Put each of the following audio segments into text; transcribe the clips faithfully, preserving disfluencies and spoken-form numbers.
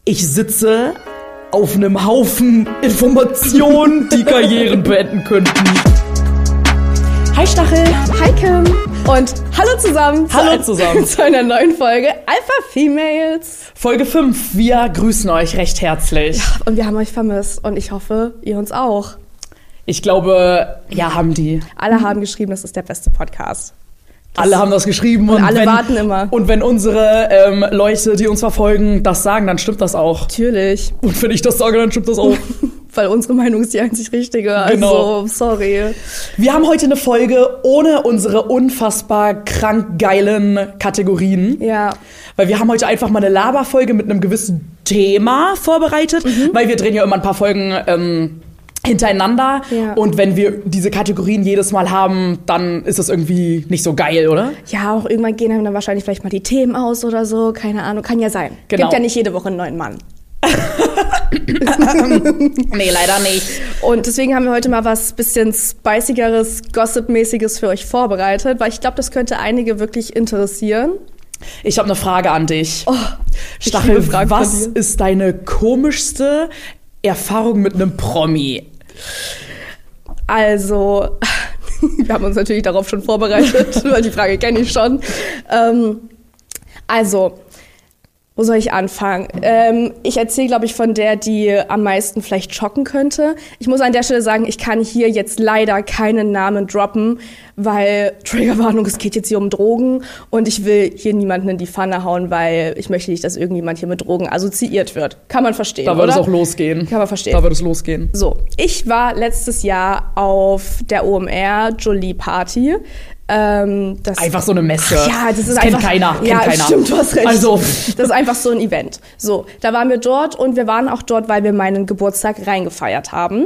Ich sitze auf einem Haufen Informationen, die Karrieren beenden könnten. Hi Stachel. Hi Kim. Und hallo zusammen. Hallo zu, zusammen. Zu einer neuen Folge Alpha Females. Folge fünf. Wir grüßen euch recht herzlich. Ja, und wir haben euch vermisst. Und ich hoffe, ihr uns auch. Ich glaube, ja, haben die. Alle haben geschrieben, das ist der beste Podcast. Das alle haben das geschrieben. Und, und alle wenn, warten immer. Und wenn unsere ähm, Leute, die uns verfolgen, das sagen, dann stimmt das auch. Natürlich. Und wenn ich das sage, dann stimmt das auch. Weil unsere Meinung ist die einzig richtige. Genau. Also, sorry. Wir haben heute eine Folge ohne unsere unfassbar krank geilen Kategorien. Ja. Weil wir haben heute einfach mal eine Laberfolge mit einem gewissen Thema vorbereitet. Mhm. Weil wir drehen ja immer ein paar Folgen ähm, hintereinander. Ja. Und wenn wir diese Kategorien jedes Mal haben, dann ist das irgendwie nicht so geil, oder? Ja, auch irgendwann gehen dann wahrscheinlich vielleicht mal die Themen aus oder so. Keine Ahnung, kann ja sein. Genau. Gibt ja nicht jede Woche einen neuen Mann. Nee, leider nicht. Und deswegen haben wir heute mal was bisschen spicigeres, Gossip-mäßiges für euch vorbereitet, weil ich glaube, das könnte einige wirklich interessieren. Ich habe eine Frage an dich. Oh, Stachel, was ist deine komischste Erfahrung mit einem Promi? Also, wir haben uns natürlich darauf schon vorbereitet, weil die Frage kenne ich schon. Ähm, also, wo soll ich anfangen? Ähm, ich erzähle, glaube ich, von der, die am meisten vielleicht schocken könnte. Ich muss an der Stelle sagen, ich kann hier jetzt leider keinen Namen droppen, weil, Triggerwarnung, es geht jetzt hier um Drogen und ich will hier niemanden in die Pfanne hauen, weil ich möchte nicht, dass irgendjemand hier mit Drogen assoziiert wird. Kann man verstehen, Da wird oder? es auch losgehen. Kann man verstehen. Da wird es losgehen. So, ich war letztes Jahr auf der O M R Jolie Party. Ähm, das einfach so eine Messe. Ach ja, das ist das einfach, kennt keiner. Ja, kennt keiner. Stimmt, du hast recht. Also. Das ist einfach so ein Event. So, da waren wir dort und wir waren auch dort, weil wir meinen Geburtstag reingefeiert haben.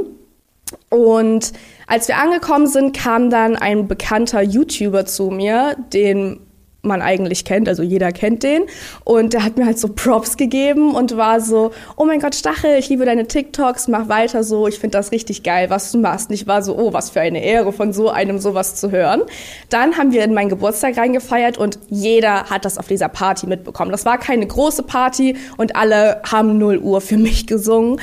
Und als wir angekommen sind, kam dann ein bekannter YouTuber zu mir, den man eigentlich kennt, also jeder kennt den. Und der hat mir halt so Props gegeben und war so, oh mein Gott, Stachel, ich liebe deine TikToks, mach weiter so, ich finde das richtig geil, was du machst. Und ich war so, oh, was für eine Ehre, von so einem sowas zu hören. Dann haben wir in meinen Geburtstag reingefeiert und jeder hat das auf dieser Party mitbekommen. Das war keine große Party und alle haben null Uhr für mich gesungen.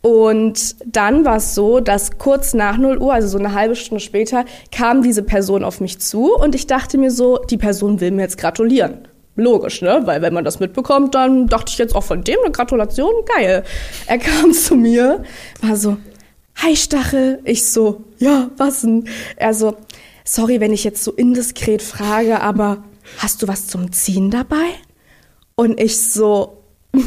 Und dann war es so, dass kurz nach null Uhr, also so eine halbe Stunde später, kam diese Person auf mich zu und ich dachte mir so, die Person will mir jetzt gratulieren. Logisch, ne? Weil wenn man das mitbekommt, dann dachte ich jetzt auch von dem eine Gratulation, geil. Er kam zu mir, war so, hi Stachel. Ich so, ja, was denn? Er so, sorry, wenn ich jetzt so indiskret frage, aber hast du was zum Ziehen dabei? Und ich so,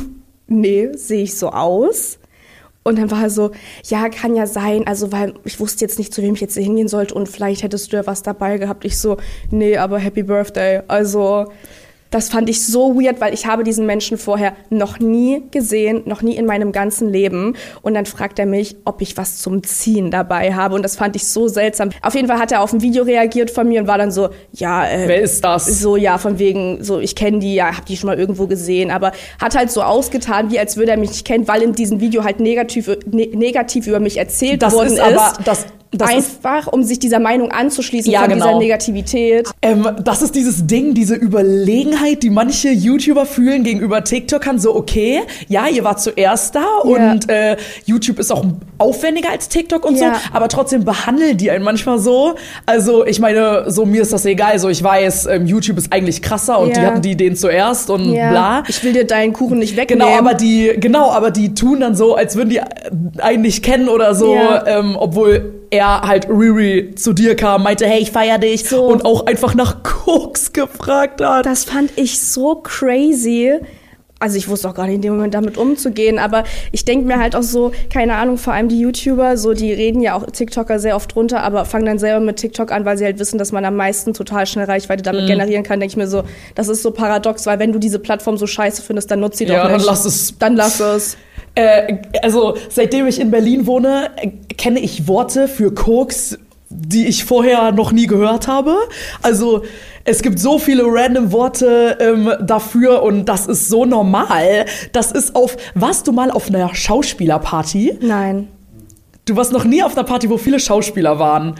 nee, sehe ich so aus? Und dann war er so, ja, kann ja sein, also weil ich wusste jetzt nicht, zu wem ich jetzt hingehen sollte und vielleicht hättest du ja was dabei gehabt. Ich so, nee, aber Happy Birthday. Also das fand ich so weird, weil ich habe diesen Menschen vorher noch nie gesehen, noch nie in meinem ganzen Leben. Und dann fragt er mich, ob ich was zum Ziehen dabei habe. Und das fand ich so seltsam. Auf jeden Fall hat er auf ein Video reagiert von mir und war dann so, ja, äh, wer ist das? So, ja, von wegen, so, ich kenne die, ja, hab die schon mal irgendwo gesehen. Aber hat halt so ausgetan, wie als würde er mich nicht kennen, weil in diesem Video halt negativ, ne, negativ über mich erzählt das worden ist. ist. Aber das Das Einfach, um sich dieser Meinung anzuschließen, ja, von genau. dieser Negativität. Ähm, das ist dieses Ding, diese Überlegenheit, die manche YouTuber fühlen gegenüber TikTokern. So, okay, ja, ihr wart zuerst da Ja. und äh, YouTube ist auch aufwendiger als TikTok und Ja. so, aber trotzdem behandeln die einen manchmal so. Also ich meine, so mir ist das egal. So, ich weiß, ähm, YouTube ist eigentlich krasser und Ja. die hatten die Ideen zuerst und Ja. bla. Ich will dir deinen Kuchen nicht wegnehmen. Genau, aber die, genau, aber die tun dann so, als würden die einen nicht kennen oder so, Ja. ähm, obwohl er halt Riri zu dir kam, meinte, hey, ich feier dich So. und auch einfach nach Koks gefragt hat. Das fand ich so crazy. Also ich wusste auch gar nicht in dem Moment damit umzugehen, aber ich denke mir halt auch so, keine Ahnung, vor allem die YouTuber, so die reden ja auch TikToker sehr oft runter, aber fangen dann selber mit TikTok an, weil sie halt wissen, dass man am meisten total schnell Reichweite damit Mhm. generieren kann. Denke ich mir so, das ist so paradox, weil wenn du diese Plattform so scheiße findest, dann nutzt sie Ja, doch dann nicht. lass es. Dann lass es. Äh, also seitdem ich in Berlin wohne, äh, kenne ich Worte für Koks, die ich vorher noch nie gehört habe. Also es gibt so viele random Worte ähm, dafür und das ist so normal. Das ist auf, warst du mal auf einer Schauspielerparty? Nein. Du warst noch nie auf einer Party, wo viele Schauspieler waren.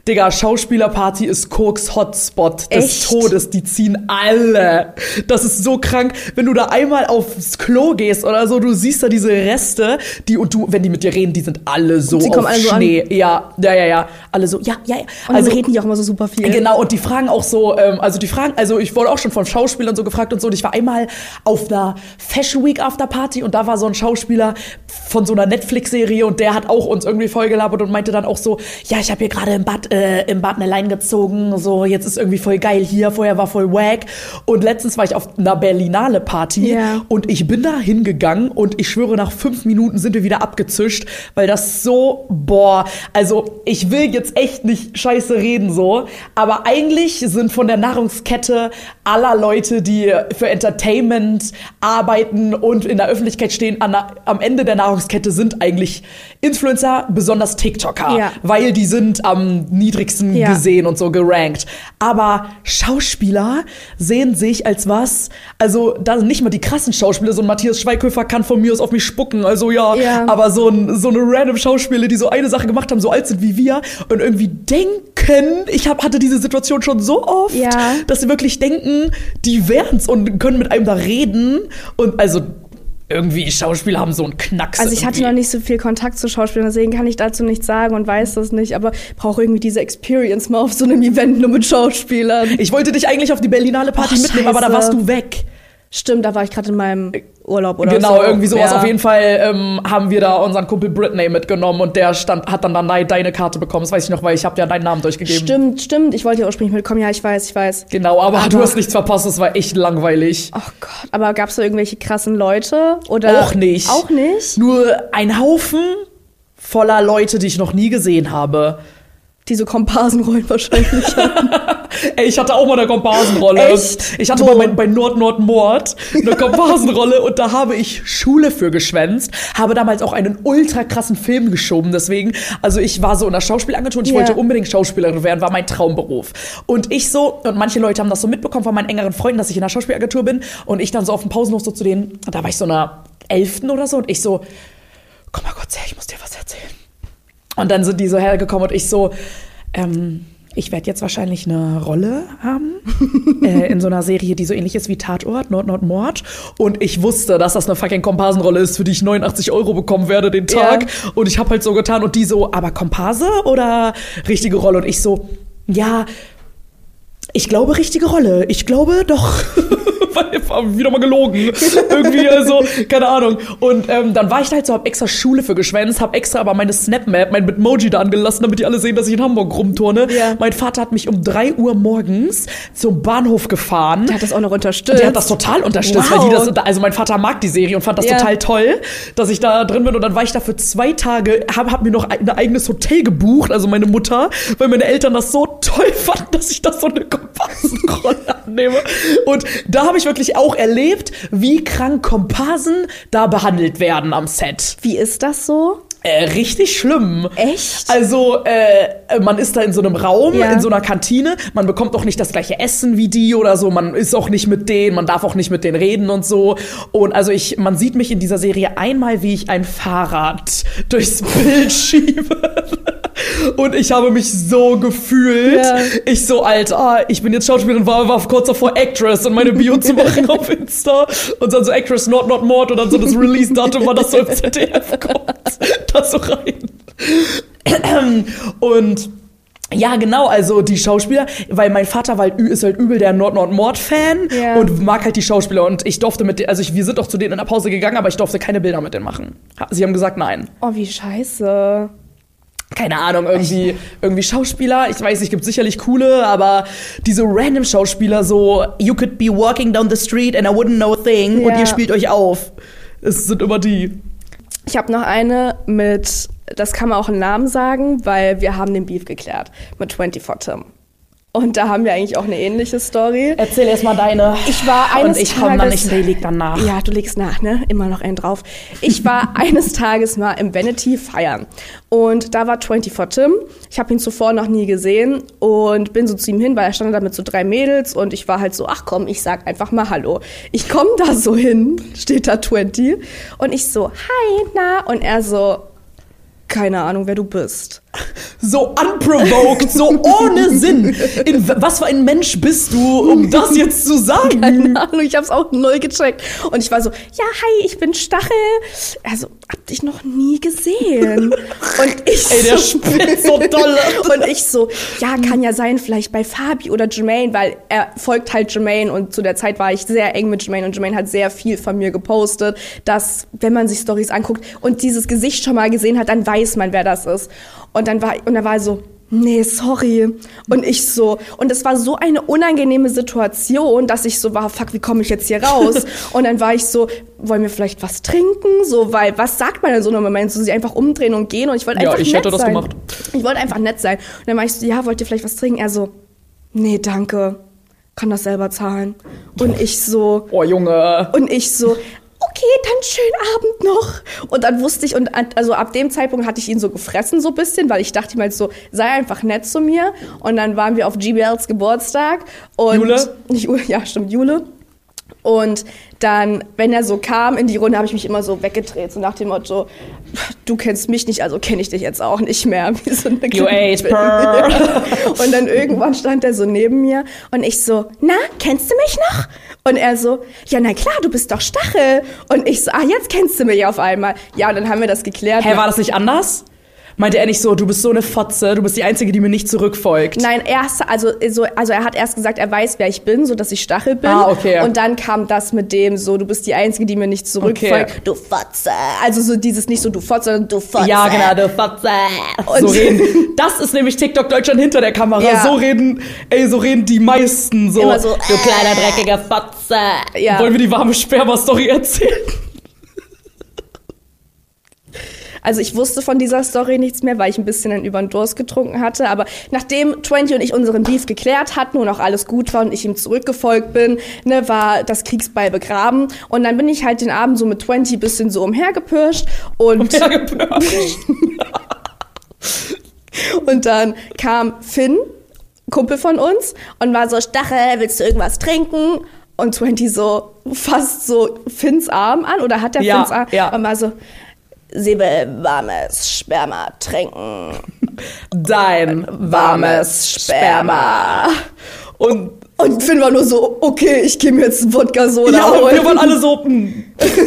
Digga, Schauspielerparty ist Koks Hotspot des Echt? Todes. Die ziehen alle. Das ist so krank. Wenn du da einmal aufs Klo gehst oder so, du siehst da diese Reste, die und du, wenn die mit dir reden, die sind alle so sie auf kommen alle so Schnee. Ja, ja, ja, ja. Alle so, ja, ja, ja. Und also reden die auch immer so super viel. Genau, und die fragen auch so, ähm, also die fragen, also ich wurde auch schon von Schauspielern so gefragt und so. Und ich war einmal auf einer Fashion Week Afterparty und da war so ein Schauspieler von so einer Netflix-Serie und der hat auch uns irgendwie vollgelabert und meinte dann auch so, ja, ich habe hier gerade im Bad, äh, im Bad eine Line gezogen, so jetzt ist irgendwie voll geil hier, vorher war voll wack. Und letztens war ich auf einer Berlinale Party ja. und ich bin da hingegangen und ich schwöre, nach fünf Minuten sind wir wieder abgezischt, weil das so, boah, also ich will jetzt echt nicht scheiße reden so, aber eigentlich sind von der Nahrungskette aller Leute, die für Entertainment arbeiten und in der Öffentlichkeit stehen, an, am Ende der Nahrungskette sind eigentlich Influencer, besonders TikToker, ja. weil die sind am niedrigsten ja. gesehen und so gerankt. Aber Schauspieler sehen sich als was, also da sind nicht mal die krassen Schauspieler, so ein Matthias Schweighöfer kann von mir aus auf mich spucken, also ja, ja. aber so, ein, so eine random Schauspieler, die so eine Sache gemacht haben, so alt sind wie wir und irgendwie denken, ich hab, hatte diese Situation schon so oft, ja. dass sie wirklich denken, die wären's und können mit einem da reden und also irgendwie Schauspieler haben so einen Knacks. Also ich irgendwie. hatte noch nicht so viel Kontakt zu Schauspielern, deswegen kann ich dazu nichts sagen und weiß das nicht, aber brauche irgendwie diese Experience mal auf so einem Event nur mit Schauspielern. Ich wollte dich eigentlich auf die Berlinale Party Och, mitnehmen, aber da warst du weg. Stimmt, da war ich gerade in meinem Urlaub oder genau, so. Genau, irgendwie sowas. Ja. Auf jeden Fall ähm, haben wir da unseren Kumpel Britney mitgenommen und der stand, hat dann, dann deine Karte bekommen. Das weiß ich noch, weil ich habe ja deinen Namen durchgegeben. Stimmt, stimmt. Ich wollte ja ursprünglich mitkommen. Ja, ich weiß, ich weiß. Genau, aber, aber du hast nichts verpasst. Das war echt langweilig. Oh Gott. Aber gab es da irgendwelche krassen Leute? Oder auch nicht. Auch nicht? Nur ein Haufen voller Leute, die ich noch nie gesehen habe. Diese Komparsenrollen wahrscheinlich hatten. Ey, ich hatte auch mal eine Komparsenrolle. Echt? Ich hatte Wo? mal bei, bei Nord Nord Mord eine Komparsenrolle und da habe ich Schule für geschwänzt, habe damals auch einen ultra krassen Film geschoben, deswegen, also ich war so in der Schauspielagentur und ich Ja. wollte unbedingt Schauspielerin werden, war mein Traumberuf. Und ich so, und manche Leute haben das so mitbekommen von meinen engeren Freunden, dass ich in der Schauspielagentur bin und ich dann so auf dem Pausenhof so zu denen, da war ich so in der elften oder so und ich so, komm mal kurz her, ich muss dir was erzählen. Und dann sind die so hergekommen und ich so, ähm, ich werde jetzt wahrscheinlich eine Rolle haben äh, in so einer Serie, die so ähnlich ist wie Tatort, Nord, Nord, Mord. Und ich wusste, dass das eine fucking Komparsenrolle ist, für die ich neunundachtzig Euro bekommen werde den Tag. Ja. Und ich habe halt so getan und die so, aber Komparse oder richtige Rolle? Und ich so, ja, ich glaube richtige Rolle. Ich glaube doch. Wieder mal gelogen. Irgendwie, also, keine Ahnung. Und ähm, dann war ich da halt so, hab extra Schule für geschwänzt, hab extra aber meine Snapmap, mein Bitmoji da angelassen, damit die alle sehen, dass ich in Hamburg rumturne. Ja. Mein Vater hat mich um drei Uhr morgens zum Bahnhof gefahren. Der hat das auch noch unterstützt. Der hat das total unterstützt, wow. weil die das, also mein Vater mag die Serie und fand das ja. total toll, dass ich da drin bin. Und dann war ich da für zwei Tage, hab, hab mir noch ein eigenes Hotel gebucht, also meine Mutter, weil meine Eltern das so toll fanden, dass ich das so eine Komparsenrolle annehme. Und da habe ich wirklich auch erlebt, wie krank Komparsen da behandelt werden am Set. Wie ist das so? Äh, richtig schlimm. Echt? Also, äh, man ist da in so einem Raum, ja. in so einer Kantine. Man bekommt auch nicht das gleiche Essen wie die oder so. Man ist auch nicht mit denen, man darf auch nicht mit denen reden und so. Und also ich, man sieht mich in dieser Serie einmal, wie ich ein Fahrrad durchs Bild schiebe. Und ich habe mich so gefühlt. Ja. Ich so, Alter, ich bin jetzt Schauspielerin, war, war kurz davor Actress und meine Bio zu machen auf Insta. Und dann so Actress, Not, Not, Mord. Und dann so das Release-Datum, wann das so im Z D F kommt. Da so rein. Und ja, genau, also die Schauspieler, weil mein Vater war halt, ist halt übel der Nord-Nord-Mord-Fan ja. und mag halt die Schauspieler. Und ich durfte mit denen, also ich, wir sind auch zu denen in der Pause gegangen, aber ich durfte keine Bilder mit denen machen. Sie haben gesagt, nein. Oh, wie scheiße. Keine Ahnung, irgendwie, irgendwie Schauspieler, ich weiß nicht, gibt sicherlich coole, aber diese random Schauspieler so, you could be walking down the street and I wouldn't know a thing ja. und ihr spielt euch auf. Es sind immer die. Ich habe noch eine mit, das kann man auch einen Namen sagen, weil wir haben den Beef geklärt, mit vierundzwanzig Tim. Und da haben wir eigentlich auch eine ähnliche Story. Erzähl erst mal deine. Ich war eines Und ich komme dann nicht mehr, ich leg dann nach. Ja, du legst nach, ne? Immer noch einen drauf. Ich war eines Tages mal im Vanity feiern. Und da war vierundzwanzig Tim. Ich habe ihn zuvor noch nie gesehen und bin so zu ihm hin, weil er stand da mit so drei Mädels und ich war halt so, ach komm, ich sag einfach mal Hallo. Ich komme da so hin, steht da zwanzig und ich so, hi, na? Und er so, keine Ahnung, wer du bist. So unprovoked, so ohne Sinn. In was für ein Mensch bist du, um das jetzt zu sagen? Keine Ahnung, ich hab's auch null gecheckt. Und ich war so, ja, hi, ich bin Stachel. Also, hab dich noch nie gesehen. Und ich Ey, der so, spinnt so dolle. Und ich so, ja, kann ja sein, vielleicht bei Fabi oder Jermaine, weil er folgt halt Jermaine und zu der Zeit war ich sehr eng mit Jermaine und Jermaine hat sehr viel von mir gepostet, dass, wenn man sich Storys anguckt und dieses Gesicht schon mal gesehen hat, dann weiß man, wer das ist. Und dann war, und dann war er so, nee, sorry. Und ich so, und es war so eine unangenehme Situation, dass ich so war, fuck, wie komme ich jetzt hier raus? Und dann war ich so, wollen wir vielleicht was trinken? So, weil, was sagt man in so einem Moment? So, sie einfach umdrehen und gehen und ich wollte einfach Ja, ich nett hätte das sein. gemacht. Ich wollte einfach nett sein. Und dann war ich so, ja, wollt ihr vielleicht was trinken? Er so, nee, danke. Kann das selber zahlen. Und ich so, Oh, Junge. und ich so, okay, dann schönen Abend noch. Und dann wusste ich, und also ab dem Zeitpunkt hatte ich ihn so gefressen so ein bisschen, weil ich dachte ihm halt so, sei einfach nett zu mir. Und dann waren wir auf G B Ls Geburtstag. Und Jule? Jule? Ja, stimmt, Jule. Und dann, wenn er so kam in die Runde, habe ich mich immer so weggedreht, so nach dem Motto, du kennst mich nicht, also kenne ich dich jetzt auch nicht mehr. Wie so eine You ate per. Und dann irgendwann stand er so neben mir und ich so, na, kennst du mich noch? Und er so, ja, na klar, du bist doch Stachel. Und ich so, ah, jetzt kennst du mich auf einmal. Ja, und dann haben wir das geklärt. Hä, war das nicht anders? Meinte er nicht so, du bist so eine Fotze, du bist die Einzige, die mir nicht zurückfolgt? Nein, erst, also, so, also er hat erst gesagt, er weiß, wer ich bin, so dass ich Stachel bin. Ah, okay. Und dann kam das mit dem so, du bist die Einzige, die mir nicht zurückfolgt. Okay. Du Fotze. Also so dieses nicht so du Fotze, sondern du Fotze. Ja, genau, du Fotze. Und So reden. Das ist nämlich TikTok Deutschland hinter der Kamera. Ja. So reden, ey, so reden die meisten so. Immer so, du kleiner dreckiger Fotze. Ja. Wollen wir die warme Sperma-Story erzählen? Also ich wusste von dieser Story nichts mehr, weil ich ein bisschen dann über den Durst getrunken hatte. Aber nachdem Twenty und ich unseren Beef geklärt hatten und auch alles gut war und ich ihm zurückgefolgt bin, ne, war das Kriegsbeil begraben. Und dann bin ich halt den Abend so mit Twenty bisschen so umhergepirscht. Und, Umhergepirscht. und dann kam Finn, Kumpel von uns, und war so, Stachel, willst du irgendwas trinken? Und Twenty so fasst so Finns Arm an, oder hat der Ja, Finns Arm? ja. Und war so, sie will warmes Sperma trinken. Dein warmes Sperma. Und Und Finn war nur so, okay, ich gehe mir jetzt einen Wodka-Soda ja, und holen. wir waren alle so, mm.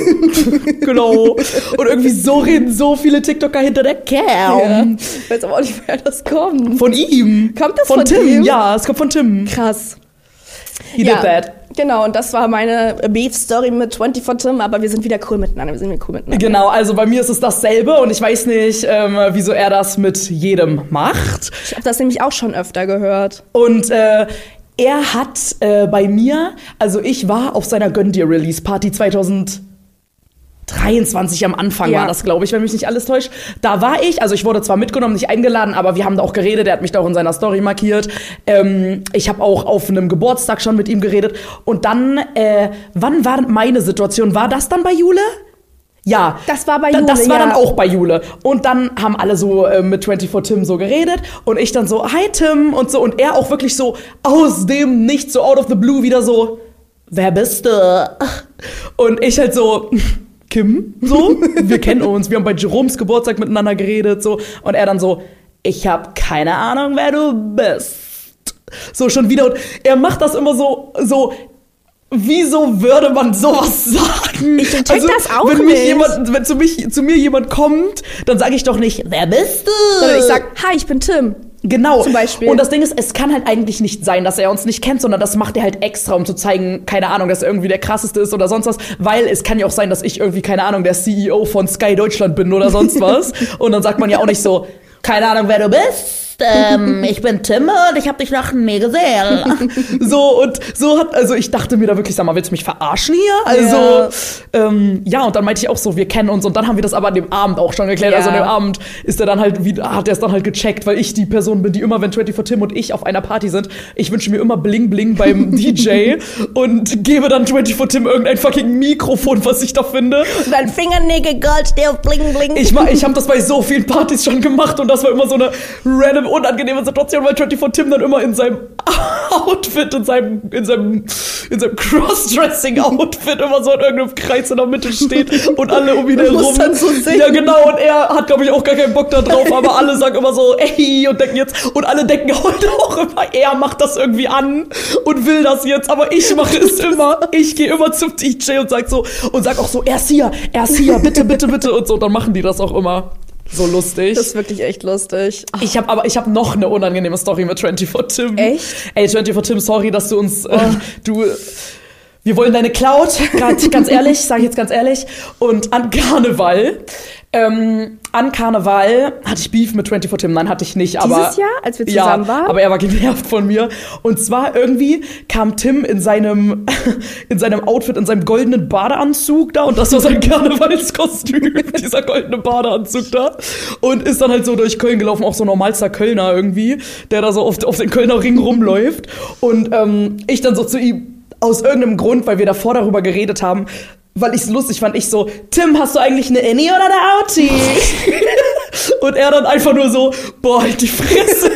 Genau. Und irgendwie so reden so viele TikToker hinter der Ja. Cam. Ich weiß aber auch nicht, woher das kommt. Von ihm. Kommt das von, von Tim? ihm? Ja, es kommt von Tim. Krass. He ja, did that. Genau, und das war meine Beef-Story mit Twenty von Tim, aber wir sind wieder cool miteinander, wir sind wieder cool miteinander. Genau, also bei mir ist es dasselbe und ich weiß nicht, ähm, wieso er das mit jedem macht. Ich habe das nämlich auch schon öfter gehört. Und äh, er hat äh, bei mir, also ich war auf seiner Gönn dir Release Party zwanzig dreiundzwanzig am Anfang Ja. war das, glaube ich, wenn mich nicht alles täuscht. Da war ich, also ich wurde zwar mitgenommen, nicht eingeladen, aber wir haben da auch geredet, er hat mich da auch in seiner Story markiert. Ähm, ich habe auch auf einem Geburtstag schon mit ihm geredet. Und dann, äh, wann war meine Situation? War das dann bei Jule? Ja. Das war bei Da- Jule, Das war ja. dann auch bei Jule. Und dann haben alle so äh, mit vierundzwanzig Tim so geredet und ich dann so, hi Tim und so. Und er auch wirklich so aus dem Nichts, so out of the blue wieder so, wer bist du? Und ich halt so, Kim, so, wir kennen uns, wir haben bei Jeroms Geburtstag miteinander geredet, so. Und er dann so, ich habe keine Ahnung, wer du bist. So, schon wieder. Und er macht das immer so, so, wieso würde man sowas sagen? Ich check das auch wenn mich nicht. jemand, wenn zu, mich, zu mir jemand kommt, dann sage ich doch nicht, wer bist du? Sondern ich sag, hi, ich bin Tim. Genau. Zum Beispiel. Und das Ding ist, es kann halt eigentlich nicht sein, dass er uns nicht kennt, sondern das macht er halt extra, um zu zeigen, keine Ahnung, dass er irgendwie der krasseste ist oder sonst was. Weil es kann ja auch sein, dass ich irgendwie, keine Ahnung, der C E O von Sky Deutschland bin oder sonst was. Und dann sagt man ja auch nicht so, keine Ahnung, wer du bist. Ähm, ich bin Tim und ich hab dich noch nie gesehen. So, und so hat, also ich dachte mir da wirklich, sag mal, willst du mich verarschen hier? Also, Ja. ähm, ja, und dann meinte ich auch so, wir kennen uns. Und dann haben wir das aber an dem Abend auch schon geklärt. Ja. Also an dem Abend ist er dann halt wieder, hat er es dann halt gecheckt, weil ich die Person bin, die immer, wenn vierundzwanzig Tim und ich auf einer Party sind, ich wünsche mir immer Bling Bling beim D J und gebe dann vierundzwanzig Tim irgendein fucking Mikrofon, was ich da finde. Und dein Fingernägel Goldstift, bling, bling. Ich, ma- ich habe das bei so vielen Partys schon gemacht und das war immer so eine random, unangenehme Situation, weil vierundzwanzig Tim dann immer in seinem Outfit, in seinem, in seinem, in seinem Crossdressing-Outfit immer so in irgendeinem Kreis in der Mitte steht und alle um ihn herum. Dann so singen. Ja, genau, und er hat, glaube ich, auch gar keinen Bock da drauf, aber alle sagen immer so, ey, und denken jetzt, und alle denken heute auch immer, er macht das irgendwie an und will das jetzt, aber ich mache es immer. Ich gehe immer zum D J und sag so, und sag auch so, er ist hier, er ist hier, bitte, bitte, bitte, und so, und dann machen die das auch immer. So lustig. Das ist wirklich echt lustig. Ach. Ich habe aber ich habe noch eine unangenehme Story mit vierundzwanzig Tim. Echt? Ey, vierundzwanzig Tim, sorry, dass du uns, oh. äh, du, wir wollen deine Cloud, grad, ganz ehrlich, sage ich jetzt ganz ehrlich. Und an Karneval, ähm, an Karneval hatte ich Beef mit vierundzwanzig Tim. Nein, hatte ich nicht, aber dieses Jahr, als wir zusammen ja, waren. Aber er war genervt von mir. Und zwar irgendwie kam Tim in seinem in seinem Outfit, in seinem goldenen Badeanzug da, und das war sein Karnevalskostüm, dieser goldene Badeanzug da, und ist dann halt so durch Köln gelaufen, auch so normalster Kölner irgendwie, der da so auf, auf den Kölner Ring rumläuft. Und ähm, ich dann so zu ihm, aus irgendeinem Grund, weil wir davor darüber geredet haben, weil ich es lustig fand, ich so, Tim, hast du eigentlich eine Inni oder eine Outie? Und er dann einfach nur so, boah, halt die Fresse.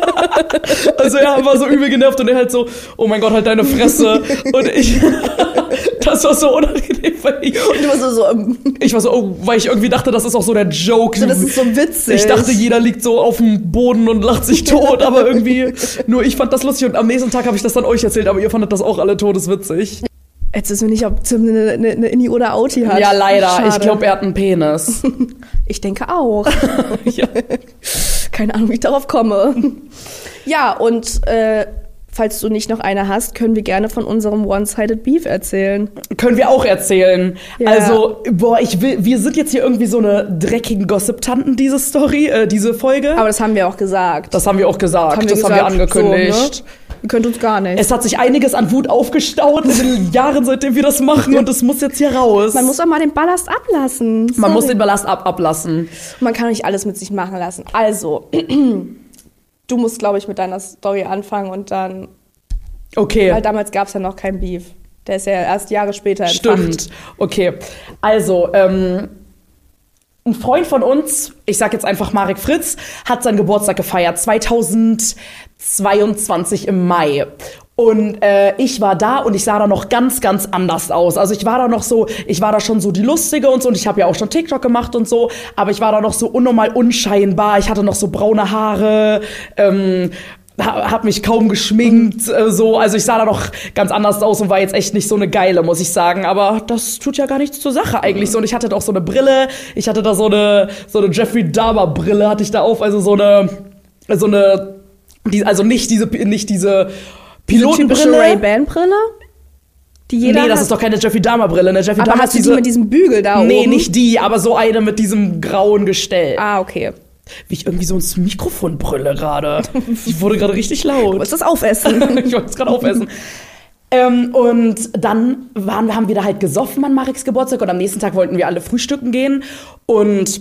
Also er war so übel genervt und er halt so, oh mein Gott, halt deine Fresse. Und ich, das war so unangenehm, weil ich, und du warst so, so um, ich war so, oh, weil ich irgendwie dachte, das ist auch so der Joke. So, das ist so witzig. Ich dachte, jeder liegt so auf dem Boden und lacht sich tot, aber irgendwie, nur ich fand das lustig und am nächsten Tag habe ich das dann euch erzählt, aber ihr fandet das auch alle todeswitzig. Jetzt wissen wir nicht, ob Tim eine, eine, eine Inni oder Outie hat. Ja, leider. Schade. Ich glaube, er hat einen Penis. Ich denke auch. Ja. Keine Ahnung, wie ich darauf komme. Ja, und äh, falls du nicht noch eine hast, können wir gerne von unserem One-Sided Beef erzählen. Können wir auch erzählen. Ja. Also, boah, ich will, wir sind jetzt hier irgendwie so eine dreckigen Gossip-Tanten, diese Story, äh, diese Folge. Aber das haben wir auch gesagt. Das haben wir auch gesagt. Haben wir das gesagt, haben wir angekündigt. So, ne? Ihr könnt uns gar nicht. Es hat sich einiges an Wut aufgestaut in den Jahren, seitdem wir das machen, und es muss jetzt hier raus. Man muss auch mal den Ballast ablassen. Sorry. Man muss den Ballast ab ablassen. Man kann nicht alles mit sich machen lassen. Also, du musst, glaube ich, mit deiner Story anfangen und dann... Okay. Weil damals gab es ja noch kein Beef. Der ist ja erst Jahre später entfacht. Stimmt. Okay. Also, ähm... ein Freund von uns, ich sag jetzt einfach Marek Fritz, hat seinen Geburtstag gefeiert, zweitausendzweiundzwanzig im Mai. Und äh, ich war da und ich sah da noch ganz, ganz anders aus. Also ich war da noch so, ich war da schon so die Lustige und so, und ich habe ja auch schon TikTok gemacht und so, aber ich war da noch so unnormal unscheinbar. Ich hatte noch so braune Haare, ähm, hab mich kaum geschminkt, äh, so. Also ich sah da noch ganz anders aus und war jetzt echt nicht so eine Geile, muss ich sagen. Aber das tut ja gar nichts zur Sache eigentlich so. Und ich hatte da auch so eine Brille. Ich hatte da so eine, so eine Jeffrey Dahmer-Brille hatte ich da auf. Also so eine, so eine, die, also nicht diese, nicht diese Pilotenbrille. Diese Ray-Ban-Brille? Die jeder nee, das hat. ist doch keine Jeffrey Dahmer-Brille. Ne? Jeffrey Aber Dahmer hast du diese, die mit diesem Bügel da nee, oben? Nee, nicht die, aber so eine mit diesem grauen Gestell. Ah, okay. Wie ich irgendwie so ins Mikrofon brülle gerade. Ich wurde gerade richtig laut. Du musst das aufessen. Ich wollte es gerade aufessen. ähm, und dann waren, haben wir da halt gesoffen an Mareks Geburtstag, und am nächsten Tag wollten wir alle frühstücken gehen. Und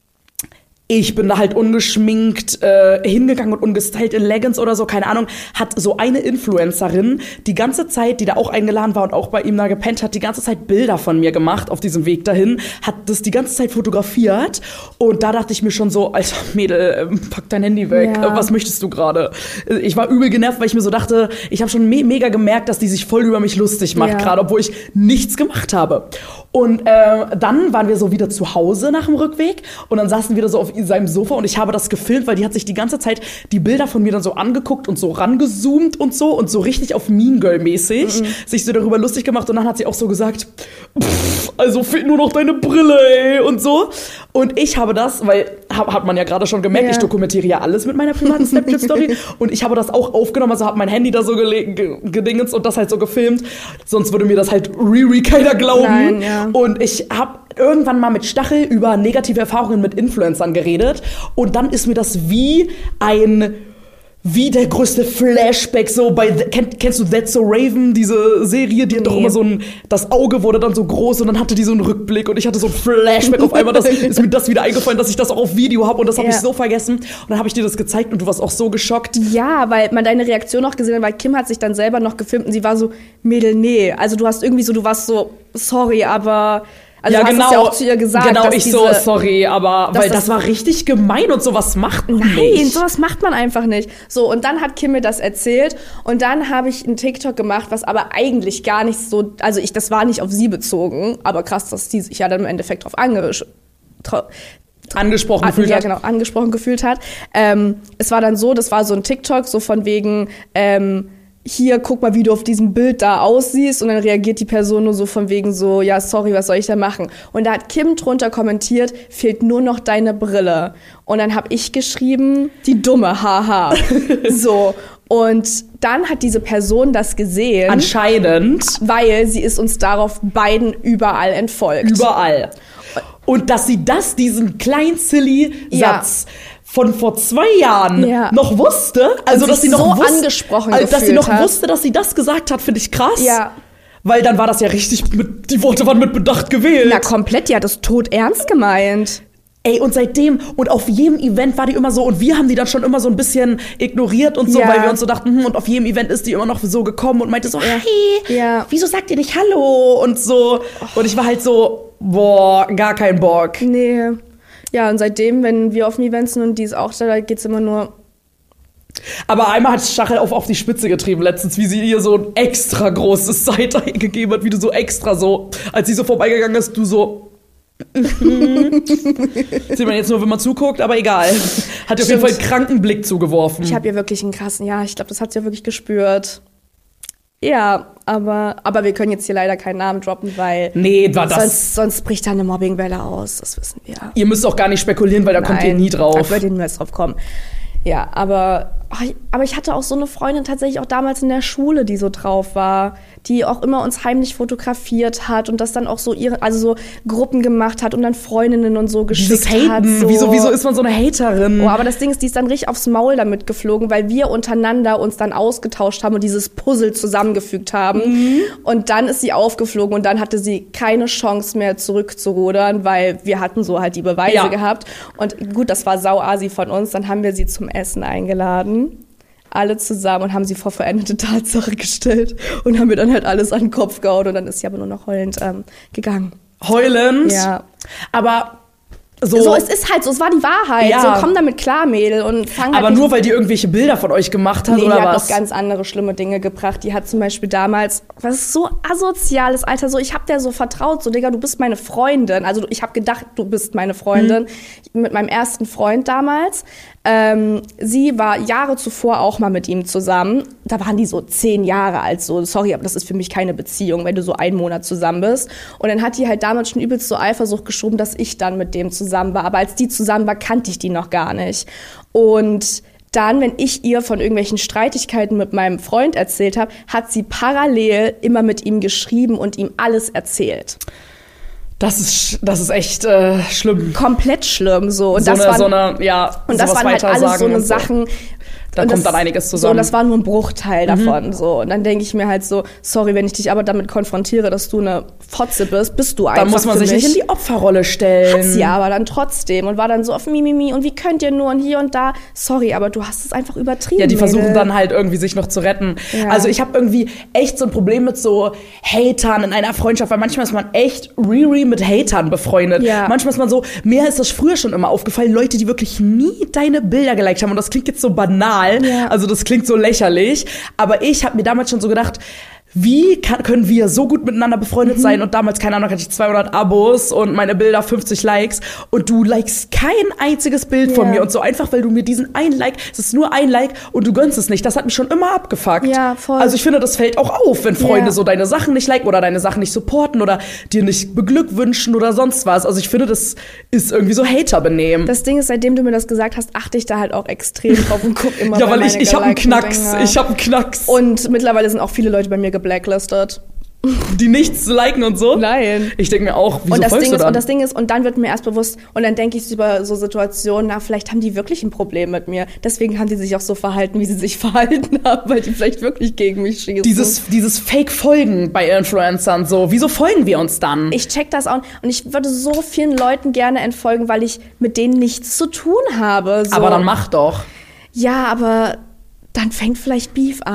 ich bin da halt ungeschminkt äh, hingegangen und ungestylt in Leggings oder so, keine Ahnung. Hat so eine Influencerin die ganze Zeit, die da auch eingeladen war und auch bei ihm da gepennt hat, die ganze Zeit Bilder von mir gemacht auf diesem Weg dahin, hat das die ganze Zeit fotografiert. Und da dachte ich mir schon so, Alter, Mädel, äh, pack dein Handy weg. Ja. Äh, was möchtest du gerade? Ich war übel genervt, weil ich mir so dachte, ich habe schon me- mega gemerkt, dass die sich voll über mich lustig macht, Ja. gerade, obwohl ich nichts gemacht habe. Und äh, dann waren wir so wieder zu Hause nach dem Rückweg, und dann saßen wir da so auf seinem Sofa, und ich habe das gefilmt, weil die hat sich die ganze Zeit die Bilder von mir dann so angeguckt und so rangezoomt und so und so richtig auf Mean Girl mäßig, mhm. sich so darüber lustig gemacht, und dann hat sie auch so gesagt, pff, also fehlt nur noch deine Brille, ey, und so. Und ich habe das, weil, hab, hat man ja gerade schon gemerkt, ja. ich dokumentiere ja alles mit meiner privaten Snapchat-Story, und ich habe das auch aufgenommen, also habe mein Handy da so gelegen, gedingens und das halt so gefilmt, sonst würde mir das halt Riri keiner glauben. Nein, ja. Und ich habe irgendwann mal mit Stachel über negative Erfahrungen mit Influencern geredet, und dann ist mir das wie ein, wie der größte Flashback so bei, kenn, kennst du That's So Raven, diese Serie, die hat doch Nee. immer so ein, das Auge wurde dann so groß und dann hatte die so einen Rückblick und ich hatte so ein Flashback auf einmal, das ist mir das wieder eingefallen, dass ich das auch auf Video habe, und das habe Ja. ich so vergessen, und dann habe ich dir das gezeigt und du warst auch so geschockt. Ja, weil man deine Reaktion auch gesehen hat, weil Kim hat sich dann selber noch gefilmt und sie war so, Mädel, nee. Also du hast irgendwie so, du warst so, sorry, aber Also ja, du hast genau, es ja auch zu ihr gesagt. Genau, dass ich diese, so, sorry, aber weil das, das war richtig gemein und sowas macht man Nein, nicht. sowas macht man einfach nicht. So, und dann hat Kim mir das erzählt und dann habe ich einen TikTok gemacht, was aber eigentlich gar nicht so, also ich, das war nicht auf sie bezogen, aber krass, dass die sich ja dann im Endeffekt drauf ange tra angesprochen an, gefühlt ja, hat. genau, angesprochen gefühlt hat. Ähm, es war dann so, das war so ein TikTok, so von wegen, ähm, hier, guck mal, wie du auf diesem Bild da aussiehst. Und dann reagiert die Person nur so von wegen so, ja, sorry, was soll ich da machen? Und da hat Kim drunter kommentiert, fehlt nur noch deine Brille. Und dann habe ich geschrieben, die Dumme, haha. So. Und dann hat diese Person das gesehen. Anscheinend. Weil sie ist uns darauf beiden überall entfolgt. Überall. Und dass sie das, diesen kleinen Silly-Satz Ja. von vor zwei Jahren Ja. noch wusste, also Und dass sich sie noch so wusste, angesprochen also, dass sie gefühlt noch hat. wusste, dass sie das gesagt hat, finde ich krass. Ja. Weil dann war das ja richtig, mit, die Worte waren mit Bedacht gewählt. Na, komplett, die hat das tot ernst gemeint. Ey, und seitdem, und auf jedem Event war die immer so, und wir haben die dann schon immer so ein bisschen ignoriert und so, Ja. weil wir uns so dachten, hm, und auf jedem Event ist die immer noch so gekommen und meinte so, hey, Ja. wieso sagt ihr nicht Hallo? Und so. Und ich war halt so, boah, gar kein Bock. Nee. Ja, und seitdem, wenn wir auf dem Event sind und die ist auch da, da geht's immer nur. Aber einmal hat Stachel auf, auf die Spitze getrieben letztens, wie sie ihr so ein extra großes Side-Eye gegeben hat, wie du so extra so, als sie so vorbeigegangen ist, du so. Sieht man jetzt nur, wenn man zuguckt, aber egal. Hat ihr auf jeden Fall einen kranken Blick zugeworfen. Ich habe ihr wirklich einen krassen, ja, ich glaube, das hat sie ja wirklich gespürt. Ja, aber, aber wir können jetzt hier leider keinen Namen droppen, weil Nee, war das. sonst, sonst bricht da eine Mobbingwelle aus, das wissen wir. Ihr müsst auch gar nicht spekulieren, weil da kommt ihr nie Da drauf. wird ihr niemals drauf kommen. Ja, aber, aber ich hatte auch so eine Freundin tatsächlich auch damals in der Schule, die so drauf war, die auch immer uns heimlich fotografiert hat und das dann auch so ihre, also so Gruppen gemacht hat und dann Freundinnen und so geschickt Dieses Haten, hat. So. wieso, wieso ist man so eine Haterin? Oh, aber das Ding ist, die ist dann richtig aufs Maul damit geflogen, weil wir untereinander uns dann ausgetauscht haben und dieses Puzzle zusammengefügt haben. Mhm. Und dann ist sie aufgeflogen und dann hatte sie keine Chance mehr zurückzurudern, weil wir hatten so halt die Beweise Ja. gehabt. Und gut, das war sauasi von uns. Dann haben wir sie zum Essen eingeladen. Alle zusammen und haben sie vor veränderte Tatsache gestellt und haben mir dann halt alles an den Kopf gehauen und dann ist sie aber nur noch heulend ähm, gegangen. Heulend? Ja. Aber so. So, es ist halt so, es war die Wahrheit. Ja. So, komm damit klar, Mädel, und fang halt aber nicht nur, weil die irgendwelche Bilder von euch gemacht hat, Nee, oder die hat was? noch ganz andere schlimme Dinge gebracht. Die hat zum Beispiel damals, was ist so asoziales, Alter, so, ich hab der so vertraut, so, Digga, du bist meine Freundin. Also ich hab gedacht, du bist meine Freundin. Mhm. Mit meinem ersten Freund damals. Ähm, sie war Jahre zuvor auch mal mit ihm zusammen. Da waren die so zehn Jahre alt, so, sorry, aber das ist für mich keine Beziehung, wenn du so einen Monat zusammen bist. Und dann hat die halt damals schon übelst so Eifersucht geschoben, dass ich dann mit dem zusammen war. Aber als die zusammen war, kannte ich die noch gar nicht. Und dann, wenn ich ihr von irgendwelchen Streitigkeiten mit meinem Freund erzählt habe, hat sie parallel immer mit ihm geschrieben und ihm alles erzählt. Das ist, das ist echt äh, schlimm. Komplett schlimm, so. Und so das eine, waren, so eine, ja, und das waren halt alles so eine Sachen. Da und kommt das, dann einiges So, zusammen. und das war nur ein Bruchteil davon. So. Und dann denke ich mir halt so, sorry, wenn ich dich aber damit konfrontiere, dass du eine Fotze bist, bist du einfach Dann muss man für sich mich. nicht in die Opferrolle stellen. Hat sie aber dann trotzdem und war dann so auf Mimimi und wie könnt ihr nur und hier und da. Sorry, aber du hast es einfach übertrieben. Ja, die versuchen Mädel. dann halt irgendwie sich noch zu retten. Ja. Also ich habe irgendwie echt so ein Problem mit so Hatern in einer Freundschaft, weil manchmal ist man echt Riri mit Hatern befreundet. Ja. Manchmal ist man so, mir ist das früher schon immer aufgefallen, Leute, die wirklich nie deine Bilder geliked haben. Und das klingt jetzt so banal, Ja. also das klingt so lächerlich. Aber ich habe mir damals schon so gedacht, wie kann, können wir so gut miteinander befreundet Mhm. sein? Und damals, keine Ahnung, hatte ich zweihundert Abos und meine Bilder fünfzig Likes. Und du likest kein einziges Bild von Ja. mir. Und so einfach, weil du mir diesen einen Like, es ist nur ein Like und du gönnst es nicht. Das hat mich schon immer abgefuckt. Ja, voll. Also ich finde, das fällt auch auf, wenn Freunde Ja. so deine Sachen nicht liken oder deine Sachen nicht supporten oder dir nicht beglückwünschen oder sonst was. Also ich finde, das ist irgendwie so Hater-Benehmen. Das Ding ist, seitdem du mir das gesagt hast, achte ich da halt auch extrem drauf und guck immer Ja, bei weil ich, meine ich habe einen gelikten Knacks. Dinge. Ich habe einen Knacks. Und mittlerweile sind auch viele Leute bei mir geblacklistet. Die nichts liken und so? Nein. Ich denke mir auch, wieso Und das, folgst Ding du ist, dann? und das Ding ist, und dann wird mir erst bewusst, und dann denke ich über so Situationen, na, vielleicht haben die wirklich ein Problem mit mir. Deswegen haben die sich auch so verhalten, wie sie sich verhalten haben, weil die vielleicht wirklich gegen mich schießen. Dieses, dieses Fake-Folgen bei Influencern, so, wieso folgen wir uns dann? Ich check das auch. Und ich würde so vielen Leuten gerne entfolgen, weil ich mit denen nichts zu tun habe. So. Aber dann mach doch. Ja, aber dann fängt vielleicht Beef an.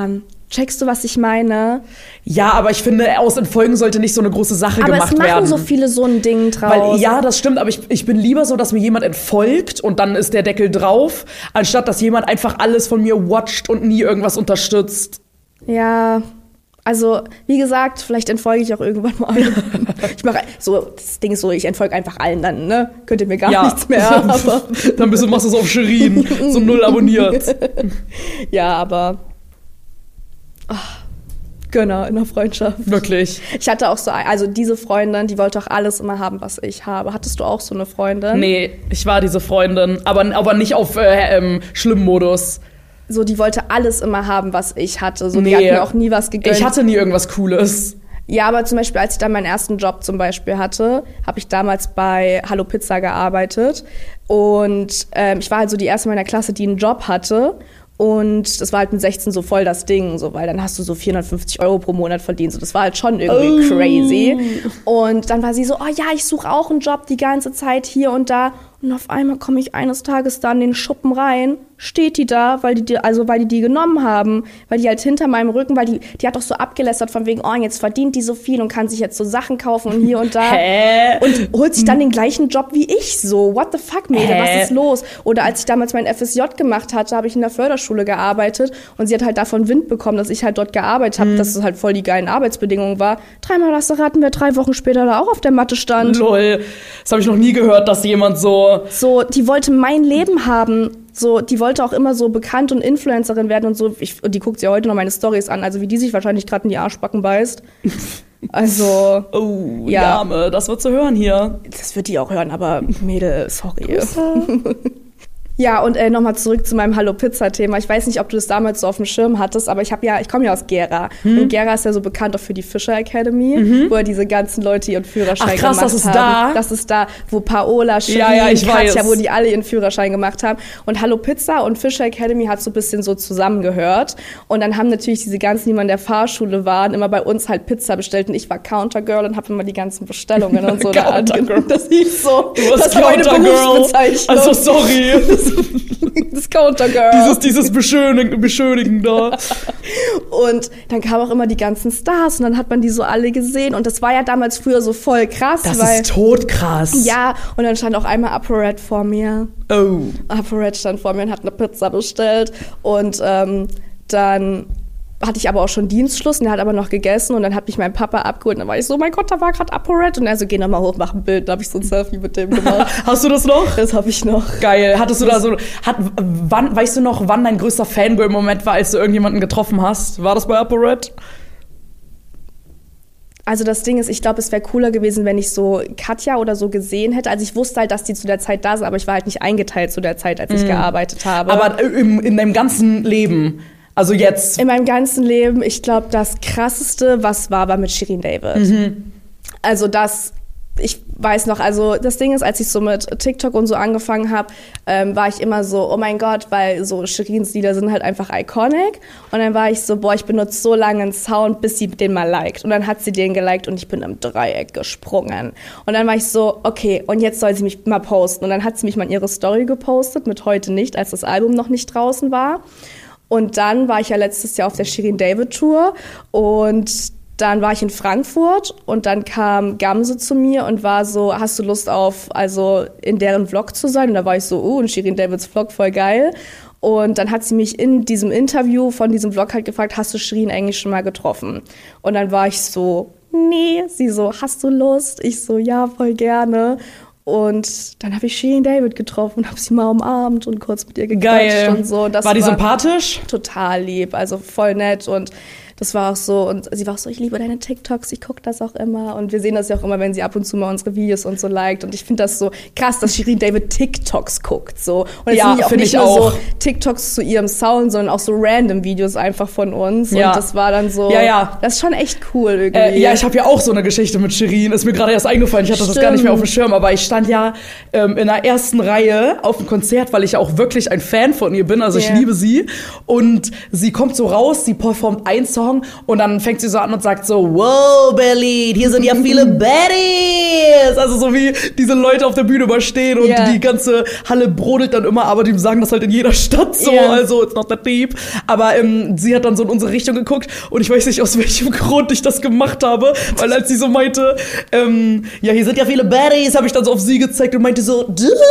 Checkst du, was ich meine? Ja, aber ich finde, aus Entfolgen sollte nicht so eine große Sache aber gemacht werden. Aber es machen werden. so viele so ein Ding draus. Weil, ja, das stimmt, aber ich, ich bin lieber so, dass mir jemand entfolgt und dann ist der Deckel drauf, anstatt dass jemand einfach alles von mir watcht und nie irgendwas unterstützt. Ja, also, wie gesagt, vielleicht entfolge ich auch irgendwann mal. Ich mache so, das Ding ist so, ich entfolge einfach allen dann, ne? Könnt ihr mir gar ja. nichts mehr. Aber dann bist du, machst du es auf Shirin, so null abonniert. Ja, aber ach, Gönner in der Freundschaft. Wirklich. Ich hatte auch so, also diese Freundin, die wollte auch alles immer haben, was ich habe. Hattest du auch so eine Freundin? Nee, ich war diese Freundin, aber, aber nicht auf äh, ähm, Schlimm-Modus. So, die wollte alles immer haben, was ich hatte. So, nee. Die hat mir auch nie was gegönnt. Ich hatte nie irgendwas Cooles. Ja, aber zum Beispiel, als ich dann meinen ersten Job zum Beispiel hatte, habe ich damals bei Hallo Pizza gearbeitet. Und ähm, ich war halt so die erste in meiner Klasse, die einen Job hatte. Und das war halt mit sechzehn so voll das Ding, so, weil dann hast du so vierhundertfünfzig Euro pro Monat verdient. So, das war halt schon irgendwie oh. crazy. Und dann war sie so, oh ja, ich suche auch einen Job die ganze Zeit hier und da. Und auf einmal komme ich eines Tages da in den Schuppen rein, steht die da, weil die, die also weil die die genommen haben, weil die halt hinter meinem Rücken, weil die, die hat doch so abgelästert von wegen, oh, jetzt verdient die so viel und kann sich jetzt so Sachen kaufen und hier und da. Hä? Und holt sich dann den gleichen Job wie ich so. What the fuck, Mädel, was ist los? Oder als ich damals mein F S J gemacht hatte, habe ich in der Förderschule gearbeitet und sie hat halt davon Wind bekommen, dass ich halt dort gearbeitet habe, mhm. dass es halt voll die geilen Arbeitsbedingungen war. Dreimal das raten, wer drei Wochen später da auch auf der Matte stand. Lol, das habe ich noch nie gehört, dass jemand so... So, die wollte mein Leben haben. So, die wollte auch immer so bekannt und Influencerin werden und so. Ich, und die guckt sich ja heute noch meine Storys an, also wie die sich wahrscheinlich gerade in die Arschbacken beißt. Also, oh, ja. Dame, das wird zu hören hier. Das wird die auch hören, aber Mädel, sorry. Ja, und äh, nochmal zurück zu meinem Hallo-Pizza-Thema. Ich weiß nicht, ob du das damals so auf dem Schirm hattest, aber ich habe ja, ich komme ja aus Gera. Hm. Und Gera ist ja so bekannt auch für die Fischer Academy, mhm. wo ja diese ganzen Leute ihren Führerschein Ach, krass, gemacht das ist haben. Da? Das ist da, wo Paola, Shirin, ja, ja, ich Katja, weiß. wo die alle ihren Führerschein gemacht haben. Und Hallo Pizza und Fischer Academy hat so ein bisschen so zusammengehört. Und dann haben natürlich diese ganzen, die mal in der Fahrschule waren, immer bei uns halt Pizza bestellt. Und ich war Countergirl und habe immer die ganzen Bestellungen und so da angenommen. Das hieß so. Du warst das war meine Berufsbezeichnung. Also sorry. Das Countergirl. Dieses, dieses Beschönigen, Beschönigen da. Und dann kamen auch immer die ganzen Stars und dann hat man die so alle gesehen. Und das war ja damals früher so voll krass. Das weil, ist todkrass. Ja, und dann stand auch einmal ApoRed vor mir. Oh. ApoRed stand vor mir und hat eine Pizza bestellt. Und ähm, dann hatte ich aber auch schon Dienstschluss und der hat aber noch gegessen und dann hat mich mein Papa abgeholt und dann war ich so, mein Gott, da war gerade ApoRed und er so, geh nochmal hoch, mach ein Bild. Da habe ich so ein Selfie mit dem gemacht. Hast du das noch? Das habe ich noch. Geil. Hattest du da so, hat, wann, weißt du noch, wann dein größter Fangirl-Moment war, als du irgendjemanden getroffen hast? War das bei ApoRed? Also das Ding ist, ich glaube, es wäre cooler gewesen, wenn ich so Katja oder so gesehen hätte. Also ich wusste halt, dass die zu der Zeit da sind, aber ich war halt nicht eingeteilt zu der Zeit, als ich mm. gearbeitet habe. Aber in, in deinem ganzen Leben, also jetzt? In meinem ganzen Leben, ich glaube, das Krasseste, was war, war mit Shirin David. Mhm. Also das, ich weiß noch, also das Ding ist, als ich so mit TikTok und so angefangen habe, ähm, war ich immer so, oh mein Gott, weil so Shirins Lieder sind halt einfach iconic. Und dann war ich so, boah, ich benutze so lange einen Sound, bis sie den mal liked. Und dann hat sie den geliked und ich bin im Dreieck gesprungen. Und dann war ich so, okay, und jetzt soll sie mich mal posten. Und dann hat sie mich mal in ihre Story gepostet, mit heute nicht, als das Album noch nicht draußen war. Und dann war ich ja letztes Jahr auf der Shirin David Tour und dann war ich in Frankfurt und dann kam Gamse zu mir und war so, hast du Lust auf, also in deren Vlog zu sein? Und da war ich so, oh, und Shirin Davids Vlog, voll geil. Und dann hat sie mich in diesem Interview von diesem Vlog halt gefragt, hast du Shirin eigentlich schon mal getroffen? Und dann war ich so, nee. Sie so, hast du Lust? Ich so, ja, voll gerne. Und dann habe ich Shirin David getroffen und habe sie mal umarmt und kurz mit ihr gequatscht und so. Das war die sympathisch? Total lieb, also voll nett und das war auch so, und sie war auch so, ich liebe deine TikToks, ich gucke das auch immer. Und wir sehen das ja auch immer, wenn sie ab und zu mal unsere Videos und so liked. Und ich finde das so krass, dass Shirin David TikToks guckt. So. Und jetzt ja, sind ja auch nicht ich nur auch. so TikToks zu ihrem Sound, sondern auch so random Videos einfach von uns. Ja. Und das war dann so, ja, ja. das ist schon echt cool irgendwie. Äh, ja, ich habe ja auch so eine Geschichte mit Shirin. Ist mir gerade erst eingefallen, ich hatte Stimmt. das gar nicht mehr auf dem Schirm. Aber ich stand ja ähm, in der ersten Reihe auf dem Konzert, weil ich ja auch wirklich ein Fan von ihr bin. Also yeah. ich liebe sie. Und sie kommt so raus, sie performt ein Song Song und dann fängt sie so an und sagt so, wow, Berlin, hier sind ja viele Baddies. Also so wie diese Leute auf der Bühne überstehen und yeah. die ganze Halle brodelt dann immer, aber die sagen das halt in jeder Stadt so, yeah. also it's not that deep. Aber ähm, sie hat dann so in unsere Richtung geguckt und ich weiß nicht, aus welchem Grund ich das gemacht habe, weil als sie so meinte, ähm, ja, hier sind ja viele Baddies, habe ich dann so auf sie gezeigt und meinte so,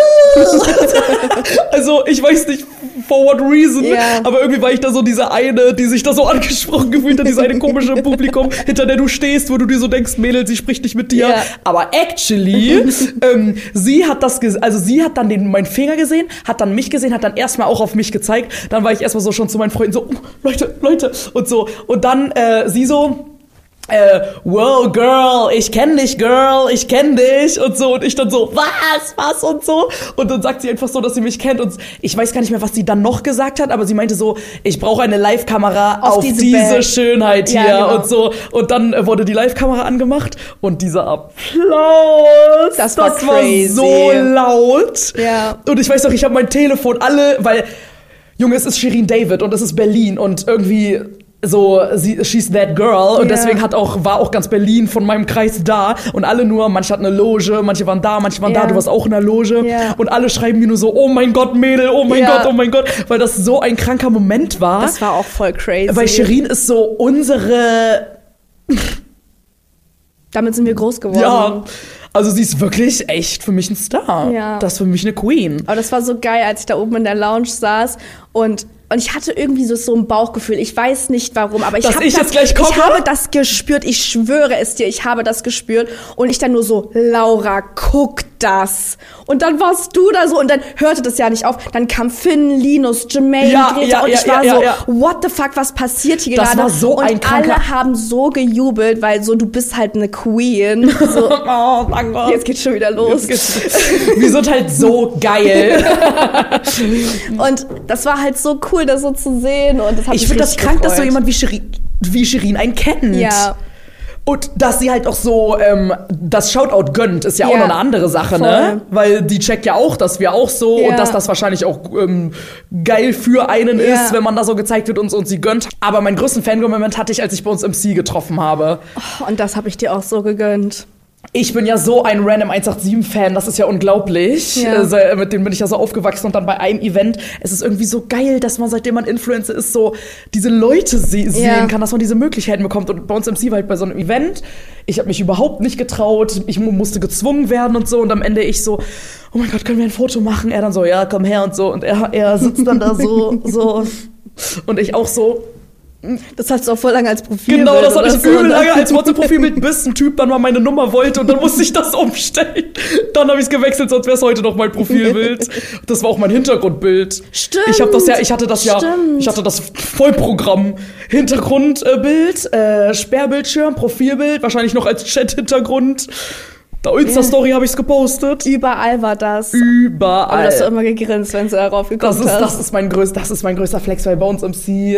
also ich weiß nicht, for what reason, yeah. aber irgendwie war ich da so diese eine, die sich da so angesprochen gefühlt hat, diese eine komische Publikum, hinter der du stehst, wo du dir so denkst, Mädel, sie spricht nicht mit dir. Yeah. Aber actually, ähm, sie hat das, ges- also sie hat dann den, meinen Finger gesehen, hat dann mich gesehen, hat dann erstmal auch auf mich gezeigt. Dann war ich erstmal so schon zu meinen Freunden so, oh, Leute, Leute und so. Und dann äh, sie so, Äh, wow, Girl, ich kenn dich, Girl, ich kenn dich und so und ich dann so, was, was und so und dann sagt sie einfach so, dass sie mich kennt und ich weiß gar nicht mehr, was sie dann noch gesagt hat, aber sie meinte so, ich brauche eine Live-Kamera auf, auf diese, diese Schönheit hier ja, genau. und so und dann äh, wurde die Live-Kamera angemacht und dieser Applaus, das war, das war so laut ja. und ich weiß noch, ich habe mein Telefon alle, weil, Junge, es ist Shirin David und es ist Berlin und irgendwie so, sie, she's that girl und yeah. deswegen hat auch, war auch ganz Berlin von meinem Kreis da und alle nur, manche hatten eine Loge, manche waren da, manche waren yeah. da, du warst auch in der Loge yeah. und alle schreiben mir nur so, oh mein Gott, Mädel, oh mein yeah. Gott, oh mein Gott, weil das so ein kranker Moment war. Das war auch voll crazy. Weil Shirin ist so unsere... Damit sind wir groß geworden. Ja, also sie ist wirklich echt für mich ein Star. Ja. Das ist für mich eine Queen. Aber das war so geil, als ich da oben in der Lounge saß und Und ich hatte irgendwie so, so ein Bauchgefühl. Ich weiß nicht warum, aber ich, hab ich, das, jetzt gleich komme? ich habe das gespürt. Ich schwöre es dir, ich habe das gespürt. Und ich dann nur so, Laura, guck das. Und dann warst du da so und dann hörte das ja nicht auf. Dann kam Finn, Linus, Jermaine, ja, Greta ja, und ja, ich war ja, so, ja. what the fuck, was passiert hier das gerade? War so und ein kranker... alle haben so gejubelt, weil so, du bist halt eine Queen. So, oh, danke. Jetzt geht's schon wieder los. Wir sind halt so geil. Und das war halt so cool, das so zu sehen. Und das hat ich finde das krank, gefreut. Dass so jemand wie Shirin, wie Shirin einen kennt. Ja. Und dass sie halt auch so ähm, das Shoutout gönnt, ist ja, ja auch noch eine andere Sache, voll. Ne? Weil die checkt ja auch, dass wir auch so ja. und dass das wahrscheinlich auch ähm, geil für einen ja. ist, wenn man da so gezeigt wird und, und sie gönnt. Aber meinen größten Fangirl-Moment hatte ich, als ich bei uns M C getroffen habe. Oh, und das habe ich dir auch so gegönnt. Ich bin ja so ein Random eins acht sieben-Fan, das ist ja unglaublich. Ja. Also, mit dem bin ich ja so aufgewachsen und dann bei einem Event, es ist irgendwie so geil, dass man, seitdem man Influencer ist, so diese Leute sie- sehen ja. kann, dass man diese Möglichkeiten bekommt. Und bei uns M C war halt bei so einem Event, ich habe mich überhaupt nicht getraut, ich musste gezwungen werden und so und am Ende ich so, oh mein Gott, können wir ein Foto machen? Er dann so, ja, komm her und so und er, er sitzt dann da so, so und ich auch so. Das hast du auch voll lange als Profilbild. Genau, das hatte ich so, übel lange als WhatsApp-Profilbild, bis ein Typ dann mal meine Nummer wollte und dann musste ich das umstellen. Dann habe ich es gewechselt, sonst wäre es heute noch mein Profilbild. Das war auch mein Hintergrundbild. Stimmt. Ich habe das ja, ich hatte das ja, Stimmt. ich hatte das Vollprogramm. Hintergrundbild, äh, Sperrbildschirm, Profilbild, wahrscheinlich noch als Chat-Hintergrund. Da Insta-Story habe ich es gepostet. Überall war das. Überall. Aber hast du immer gegrinst, wenn du darauf gekommen das ist, hast. Das ist mein größter, das ist mein größter Flex, weil bei uns M C...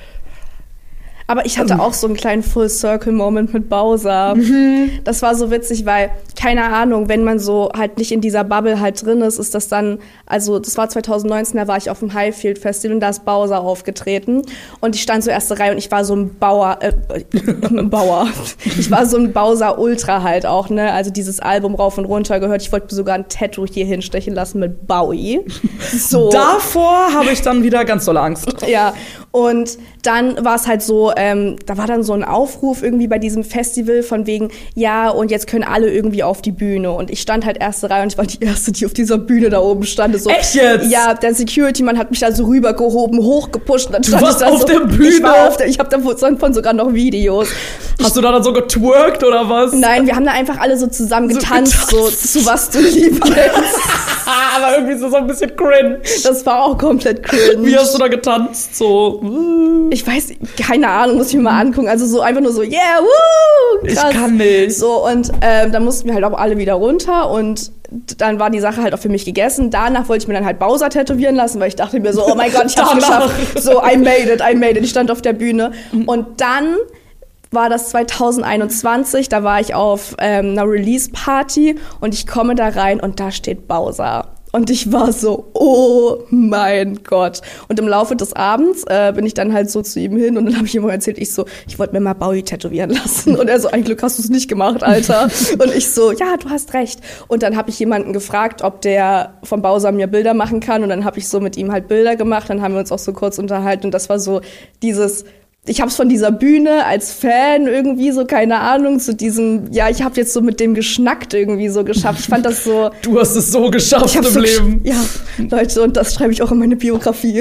Aber ich hatte auch so einen kleinen Full-Circle-Moment mit Bowser. Mhm. Das war so witzig, weil, keine Ahnung, wenn man so halt nicht in dieser Bubble halt drin ist, ist das dann, also das war zwanzig neunzehn, da war ich auf dem Highfield Festival und da ist Bowser aufgetreten. Und ich stand so erste Reihe und ich war so ein Bauer, äh, ein Bauer. Ich war so ein Bowser-Ultra halt auch, ne? Also dieses Album rauf und runter gehört. Ich wollte mir sogar ein Tattoo hier hinstechen lassen mit Bowie. So. Davor habe ich dann wieder ganz doll Angst. Ja, und dann war es halt so, ähm, da war dann so ein Aufruf irgendwie bei diesem Festival von wegen, ja, und jetzt können alle irgendwie auf die Bühne. Und ich stand halt erste Reihe und ich war die Erste, die auf dieser Bühne da oben stand. So, echt jetzt? Ja, der Security-Mann hat mich da so rübergehoben, hochgepusht. Und dann stand du warst ich da auf so, der Bühne? Ich war auf der, ich hab davon sogar noch Videos. Hast du da dann so getwerkt oder was? Nein, wir haben da einfach alle so zusammen so getanzt, getanzt, so zu was du liebst. Aber irgendwie so, so ein bisschen cringe. Das war auch komplett cringe. Wie hast du da getanzt? So. Ich weiß, keine Ahnung, muss ich mir mal angucken. Also so einfach nur so, yeah, woo, krass. Ich kann nicht. So, und ähm, dann mussten wir halt auch alle wieder runter und dann war die Sache halt auch für mich gegessen. Danach wollte ich mir dann halt Bowser tätowieren lassen, weil ich dachte mir so, oh mein Gott, ich hab's geschafft. So, I made it, I made it. Ich stand auf der Bühne. Und dann war das zwanzig einundzwanzig, da war ich auf ähm, einer Release-Party und ich komme da rein und da steht Bowser. Und ich war so, oh mein Gott. Und im Laufe des Abends äh, bin ich dann halt so zu ihm hin und dann habe ich ihm auch erzählt, ich so, ich wollte mir mal Bowie tätowieren lassen. Und er so, ein Glück hast du es nicht gemacht, Alter. Und ich so, ja, du hast recht. Und dann habe ich jemanden gefragt, ob der vom Bowser mir Bilder machen kann. Und dann habe ich so mit ihm halt Bilder gemacht. Dann haben wir uns auch so kurz unterhalten. Und das war so dieses... Ich habe es von dieser Bühne als Fan irgendwie so, keine Ahnung, zu diesem, ja, ich habe jetzt so mit dem geschnackt irgendwie so geschafft. Ich fand das so... Du hast es so geschafft im so Leben. Ja, Leute, und das schreibe ich auch in meine Biografie.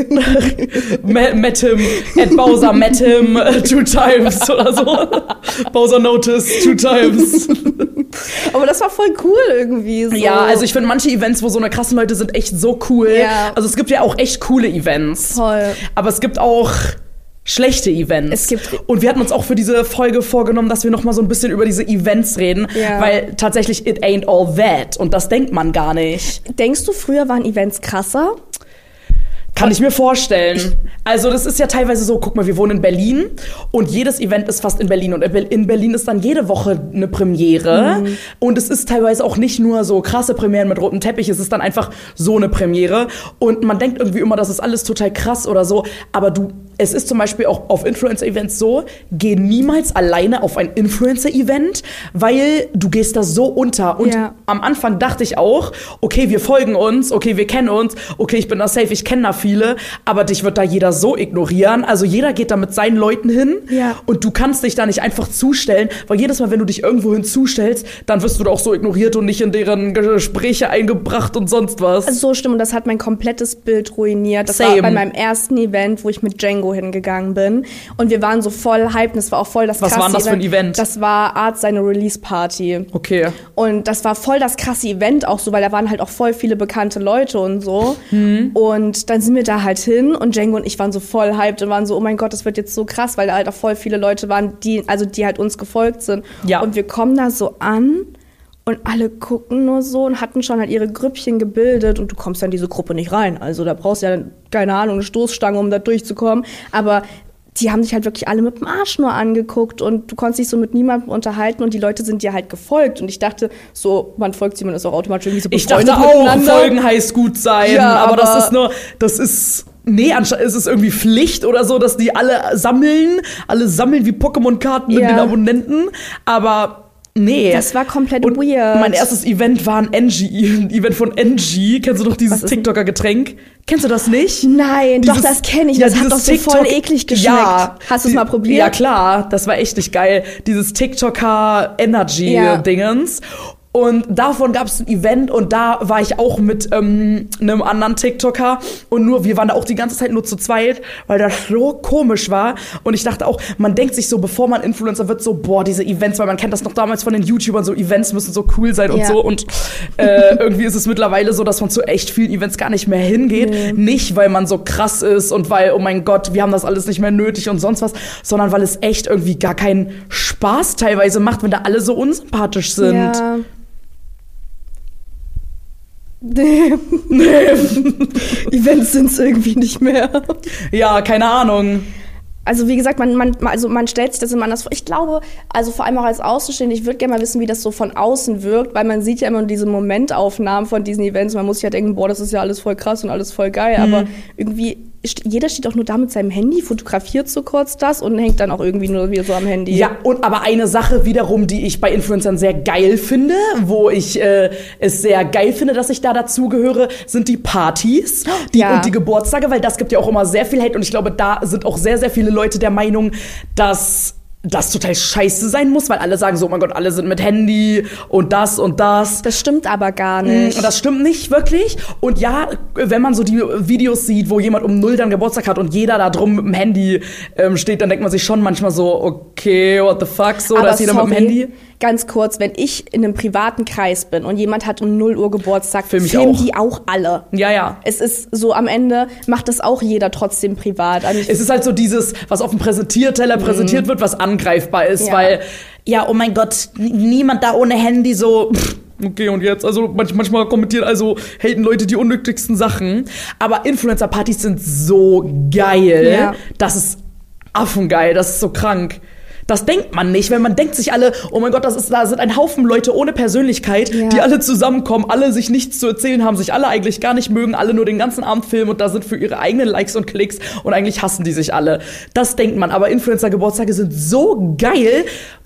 Met him, at Bowser met him uh, two times oder so. Bowser noticed two times. Aber das war voll cool irgendwie. So. Ja, also ich finde manche Events, wo so eine krassen Leute sind, echt so cool. Ja. Also es gibt ja auch echt coole Events. Voll. Aber es gibt auch... schlechte Events. Es gibt und wir hatten uns auch für diese Folge vorgenommen, dass wir noch mal so ein bisschen über diese Events reden, ja. weil tatsächlich it ain't all that und das denkt man gar nicht. Denkst du, früher waren Events krasser? Kann ich mir vorstellen. Also das ist ja teilweise so, guck mal, wir wohnen in Berlin und jedes Event ist fast in Berlin und in Berlin ist dann jede Woche eine Premiere mhm. und es ist teilweise auch nicht nur so krasse Premieren mit rotem Teppich, es ist dann einfach so eine Premiere und man denkt irgendwie immer, das ist alles total krass oder so, aber du, es ist zum Beispiel auch auf Influencer-Events so, geh niemals alleine auf ein Influencer-Event, weil du gehst da so unter und ja. am Anfang dachte ich auch, okay, wir folgen uns, okay, wir kennen uns, okay, ich bin da safe, ich kenne da viele, aber dich wird da jeder so ignorieren. Also jeder geht da mit seinen Leuten hin ja. und du kannst dich da nicht einfach zustellen, weil jedes Mal, wenn du dich irgendwo hinzustellst, dann wirst du da auch so ignoriert und nicht in deren Gespräche eingebracht und sonst was. Also so stimmt, und das hat mein komplettes Bild ruiniert. Das Same. war bei meinem ersten Event, wo ich mit Django hingegangen bin und wir waren so voll hyped und es war auch voll das krasse Was war das für ein Event? Das war Art seine Release-Party. Okay. Und das war voll das krasse Event auch so, weil da waren halt auch voll viele bekannte Leute und so. Mhm. Und dann sind wir da halt hin und Django und ich waren so voll hyped und waren so, oh mein Gott, das wird jetzt so krass, weil da halt auch voll viele Leute waren, die, also die halt uns gefolgt sind. Ja. Und wir kommen da so an und alle gucken nur so und hatten schon halt ihre Grüppchen gebildet und du kommst dann in diese Gruppe nicht rein. Also da brauchst du ja, keine Ahnung, eine Stoßstange, um da durchzukommen. Aber die haben sich halt wirklich alle mit dem Arsch nur angeguckt und du konntest dich so mit niemandem unterhalten und die Leute sind dir halt gefolgt. Und ich dachte, so, man folgt sie, man ist auch automatisch irgendwie so befreundet miteinander. Ich dachte auch, folgen heißt gut sein, ja, aber, aber das ist nur, das ist... Nee, anscheinend ist es irgendwie Pflicht oder so, dass die alle sammeln, alle sammeln wie Pokémon-Karten mit ja. den Abonnenten, aber nee. Das war komplett und weird. Mein erstes Event war ein Engie, ein Event von Engie. Kennst du doch dieses TikToker-Getränk? Kennst du das nicht? Nein, dieses, doch, das kenne ich. Ja, das hat doch so TikTok, voll eklig geschmeckt. Ja, hast du es mal probiert? Ja, klar. Das war echt nicht geil. Dieses TikToker-Energy-Dingens. Ja. Und davon gab es ein Event und da war ich auch mit ähm, einem anderen TikToker und nur wir waren da auch die ganze Zeit nur zu zweit, weil das so komisch war und ich dachte auch, man denkt sich so, bevor man Influencer wird, so boah, diese Events, weil man kennt das noch damals von den YouTubern, so Events müssen so cool sein und ja. so und äh, irgendwie ist es mittlerweile so, dass man zu echt vielen Events gar nicht mehr hingeht, nee. Nicht, weil man so krass ist und weil, oh mein Gott, wir haben das alles nicht mehr nötig und sonst was, sondern weil es echt irgendwie gar keinen Spaß teilweise macht, wenn da alle so unsympathisch sind. Ja. Nee. Nee. Events sind es irgendwie nicht mehr. Ja, keine Ahnung. Also wie gesagt, man, man, also man stellt sich das immer anders vor. Ich glaube, also vor allem auch als Außenstehende, ich würde gerne mal wissen, wie das so von außen wirkt, weil man sieht ja immer diese Momentaufnahmen von diesen Events. Man muss sich ja denken, boah, das ist ja alles voll krass und alles voll geil. Mhm. Aber irgendwie, jeder steht auch nur da mit seinem Handy, fotografiert so kurz das und hängt dann auch irgendwie nur wieder so am Handy. Ja, und aber eine Sache wiederum, die ich bei Influencern sehr geil finde, wo ich äh, es sehr geil finde, dass ich da dazugehöre, sind die Partys die, ja. und die Geburtstage, weil das gibt ja auch immer sehr viel Hate und ich glaube, da sind auch sehr, sehr viele Leute der Meinung, dass das total scheiße sein muss, weil alle sagen so, oh mein Gott, alle sind mit Handy und das und das. Das stimmt aber gar nicht. Und das stimmt nicht wirklich. Und ja, wenn man so die Videos sieht, wo jemand um null dann Geburtstag hat und jeder da drum mit dem Handy ähm, steht, dann denkt man sich schon manchmal so, okay, what the fuck, so, aber da ist jeder sorry, mit dem Handy. Ganz kurz, wenn ich in einem privaten Kreis bin und jemand hat um null Uhr Geburtstag, filmen filmen die auch alle. Ja, ja. Es ist so, am Ende macht das auch jeder trotzdem privat. Also es ist halt so dieses, was auf dem Präsentierteller mhm. präsentiert wird, was angreifbar ist, ja. weil, ja, oh mein Gott, niemand da ohne Handy so... Pff, okay, und jetzt? Also manchmal kommentieren, also haten Leute die unnötigsten Sachen. Aber Influencer-Partys sind so geil. Ja. Das ist affengeil, das ist so krank. Das denkt man nicht, wenn man denkt sich alle, oh mein Gott, das ist, da sind ein Haufen Leute ohne Persönlichkeit, ja. die alle zusammenkommen, alle sich nichts zu erzählen haben, sich alle eigentlich gar nicht mögen, alle nur den ganzen Abend filmen und da sind für ihre eigenen Likes und Klicks und eigentlich hassen die sich alle. Das denkt man, aber Influencer-Geburtstage sind so geil,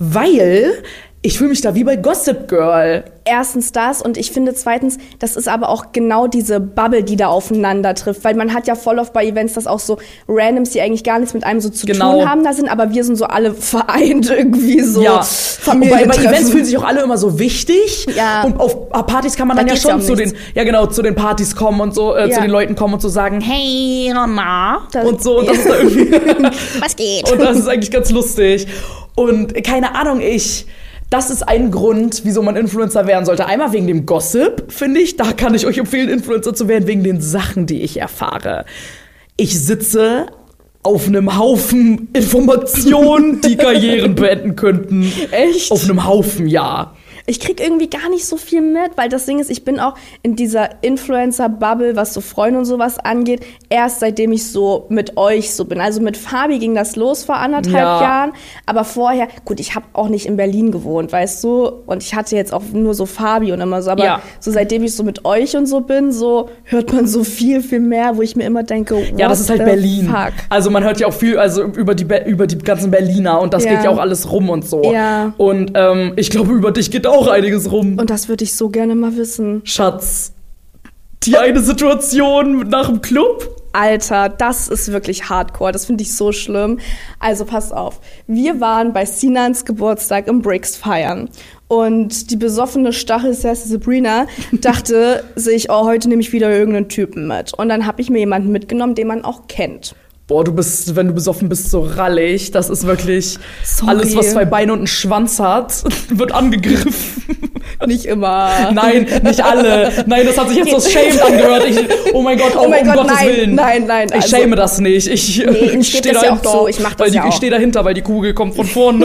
weil ich fühle mich da wie bei Gossip Girl. Erstens das und ich finde zweitens, das ist aber auch genau diese Bubble, die da aufeinander trifft, weil man hat ja voll oft bei Events, dass auch so Randoms, die eigentlich gar nichts mit einem so zu genau. tun haben, da sind, aber wir sind so alle vereint irgendwie so. Ja, Familientreffen. bei Events fühlen sich auch alle immer so wichtig ja. und auf Partys kann man da dann ja schon ja um zu den, ja genau, zu den Partys kommen und so, äh, ja. zu den Leuten kommen und so sagen, hey, na, das, und so, und das ist da irgendwie, was geht? Und das ist eigentlich ganz lustig und keine Ahnung, ich Das ist ein Grund, wieso man Influencer werden sollte. Einmal wegen dem Gossip, finde ich. Da kann ich euch empfehlen, Influencer zu werden, wegen den Sachen, die ich erfahre. Ich sitze auf einem Haufen Informationen, die Karrieren beenden könnten. Echt? Auf einem Haufen, ja. Ich krieg irgendwie gar nicht so viel mit, weil das Ding ist, ich bin auch in dieser Influencer-Bubble, was so Freunde und sowas angeht, erst seitdem ich so mit euch so bin. Also mit Fabi ging das los vor anderthalb ja. Jahren, aber vorher, gut, ich habe auch nicht in Berlin gewohnt, weißt du, und ich hatte jetzt auch nur so Fabi und immer so, aber ja. so seitdem ich so mit euch und so bin, so hört man so viel, viel mehr, wo ich mir immer denke, what ja, das ist halt Berlin. Fuck? Also man hört ja auch viel also über die, über die ganzen Berliner und das ja. geht ja auch alles rum und so. Ja. Und ähm, ich glaube, über dich geht auch einiges rum. Und das würde ich so gerne mal wissen. Schatz, die eine Situation nach dem Club? Alter, das ist wirklich hardcore. Das finde ich so schlimm. Also pass auf. Wir waren bei Sinans Geburtstag im Bricks feiern. Und die besoffene Stachelsasse Sabrina dachte sich, oh, heute nehme ich wieder irgendeinen Typen mit. Und dann habe ich mir jemanden mitgenommen, den man auch kennt. Boah, du bist, wenn du besoffen bist, so rallig. Das ist wirklich Sorry. Alles, was zwei Beine und einen Schwanz hat, wird angegriffen. Nicht immer. Nein, nicht alle. Nein, das hat sich jetzt so shamed angehört. Ich, oh mein Gott, oh, oh mein um Gott, Gottes nein, Willen. Nein, nein, Ich also, shame das nicht. Ich nee, stehe das dahinter. ja auch so. Ich mach das weil die, ja auch. Ich stehe dahinter, weil die Kugel kommt von vorne.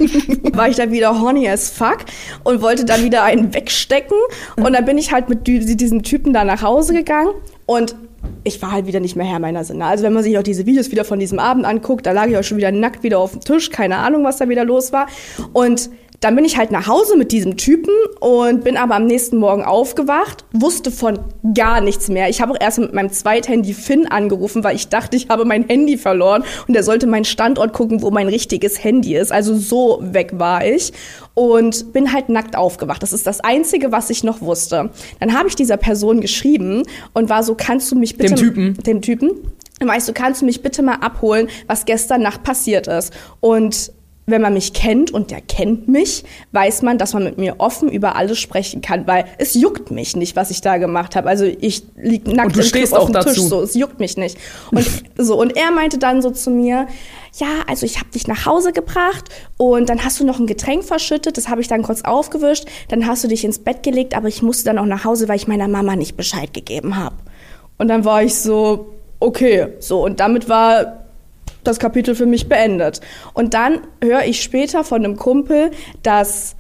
War ich dann wieder horny as fuck und wollte dann wieder einen wegstecken. Und dann bin ich halt mit diesem Typen da nach Hause gegangen und ich war halt wieder nicht mehr Herr meiner Sinne. Also wenn man sich auch diese Videos wieder von diesem Abend anguckt, da lag ich auch schon wieder nackt wieder auf dem Tisch, keine Ahnung, was da wieder los war. Und dann bin ich halt nach Hause mit diesem Typen und bin aber am nächsten Morgen aufgewacht, wusste von gar nichts mehr. Ich habe auch erst mit meinem Zweithandy Finn angerufen, weil ich dachte, ich habe mein Handy verloren und er sollte meinen Standort gucken, wo mein richtiges Handy ist. Also so weg war ich und bin halt nackt aufgewacht. Das ist das Einzige, was ich noch wusste. Dann habe ich dieser Person geschrieben und war so, kannst du mich bitte... Dem Typen? Dem Typen. Dann war ich so, kannst du mich bitte mal abholen, was gestern Nacht passiert ist? Und wenn man mich kennt und der kennt mich, weiß man, dass man mit mir offen über alles sprechen kann, weil es juckt mich nicht, was ich da gemacht habe. Also ich lieg nackt im Club auf dem Tisch, so, es juckt mich nicht. Und so und er meinte dann so zu mir, ja, also ich habe dich nach Hause gebracht und dann hast du noch ein Getränk verschüttet, das habe ich dann kurz aufgewischt, dann hast du dich ins Bett gelegt, aber ich musste dann auch nach Hause, weil ich meiner Mama nicht Bescheid gegeben habe. Und dann war ich so, okay, so und damit war das Kapitel für mich beendet. Und dann höre ich später von einem Kumpel, dass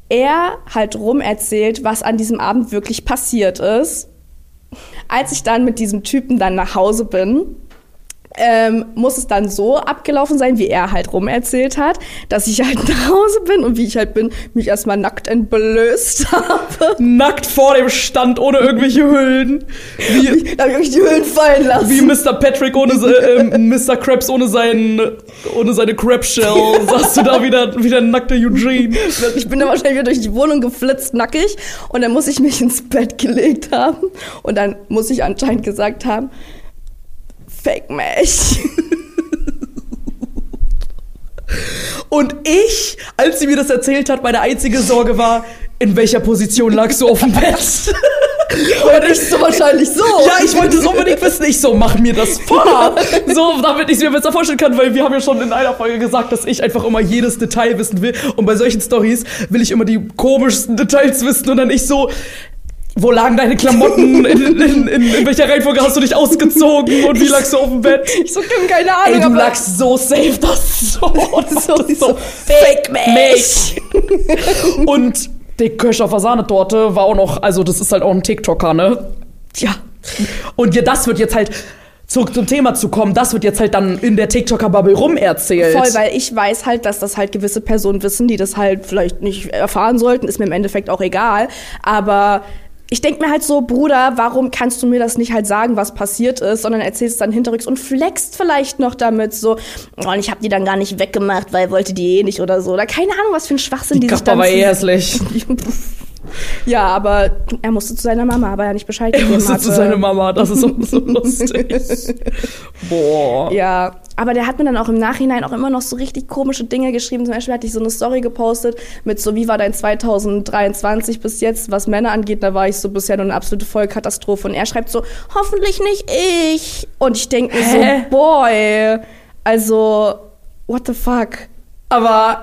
er halt rum erzählt, was an diesem Abend wirklich passiert ist. Als ich dann mit diesem Typen dann nach Hause bin, ähm, muss es dann so abgelaufen sein, wie er halt rum erzählt hat, dass ich halt nach Hause bin und wie ich halt bin, mich erstmal nackt entblößt habe. Nackt vor dem Stand, ohne irgendwelche Hüllen. Wie, da hab ich wirklich die Hüllen fallen lassen. Wie Mister Patrick ohne äh, Mister Krabs ohne, seinen, ohne seine Crab-Shell. Sagst du da wieder, wieder ein nackter Eugene. Ich bin dann wahrscheinlich wieder durch die Wohnung geflitzt, nackig. Und dann muss ich mich ins Bett gelegt haben. Und dann muss ich anscheinend gesagt haben, Fake mich. Und ich, als sie mir das erzählt hat, meine einzige Sorge war, in welcher Position lagst du auf dem Bett? Und ich so wahrscheinlich so. Ja, ich wollte es unbedingt wissen. Ich so, mach mir das vor. So, damit ich es mir besser vorstellen kann, weil wir haben ja schon in einer Folge gesagt, dass ich einfach immer jedes Detail wissen will. Und bei solchen Storys will ich immer die komischsten Details wissen und dann ich so... Wo lagen deine Klamotten? In, in, in, in welcher Reihenfolge hast du dich ausgezogen? Und wie lagst du auf dem Bett? Ich so, keine Ahnung. Ey, du lagst so safe, das ist so, das so, ist so, so fake mich. Und die Kirschhofer Sahnetorte war auch noch, also das ist halt auch ein TikToker, ne? Ja. Und ja, das wird jetzt halt zurück zum Thema zu kommen, das wird jetzt halt dann in der TikToker-Bubble rumerzählt. Voll, weil ich weiß halt, dass das halt gewisse Personen wissen, die das halt vielleicht nicht erfahren sollten, ist mir im Endeffekt auch egal. Aber ich denke mir halt so, Bruder, warum kannst du mir das nicht halt sagen, was passiert ist, sondern erzählst dann hinterrücks und flext vielleicht noch damit so, oh, und ich hab die dann gar nicht weggemacht, weil wollte die eh nicht oder so. Oder keine Ahnung, was für ein Schwachsinn die, die sich dann... war eh hässlich. Ja, aber er musste zu seiner Mama, aber er nicht Bescheid gegeben hatte. Er musste zu seiner Mama, das ist so, so lustig. Boah. Ja, aber der hat mir dann auch im Nachhinein auch immer noch so richtig komische Dinge geschrieben. Zum Beispiel hatte ich so eine Story gepostet mit so, wie war dein zwanzig dreiundzwanzig bis jetzt, was Männer angeht. Da war ich so bisher nur eine absolute Vollkatastrophe. Und er schreibt so, hoffentlich nicht ich. Und ich denke mir so, boy, also, what the fuck? Aber...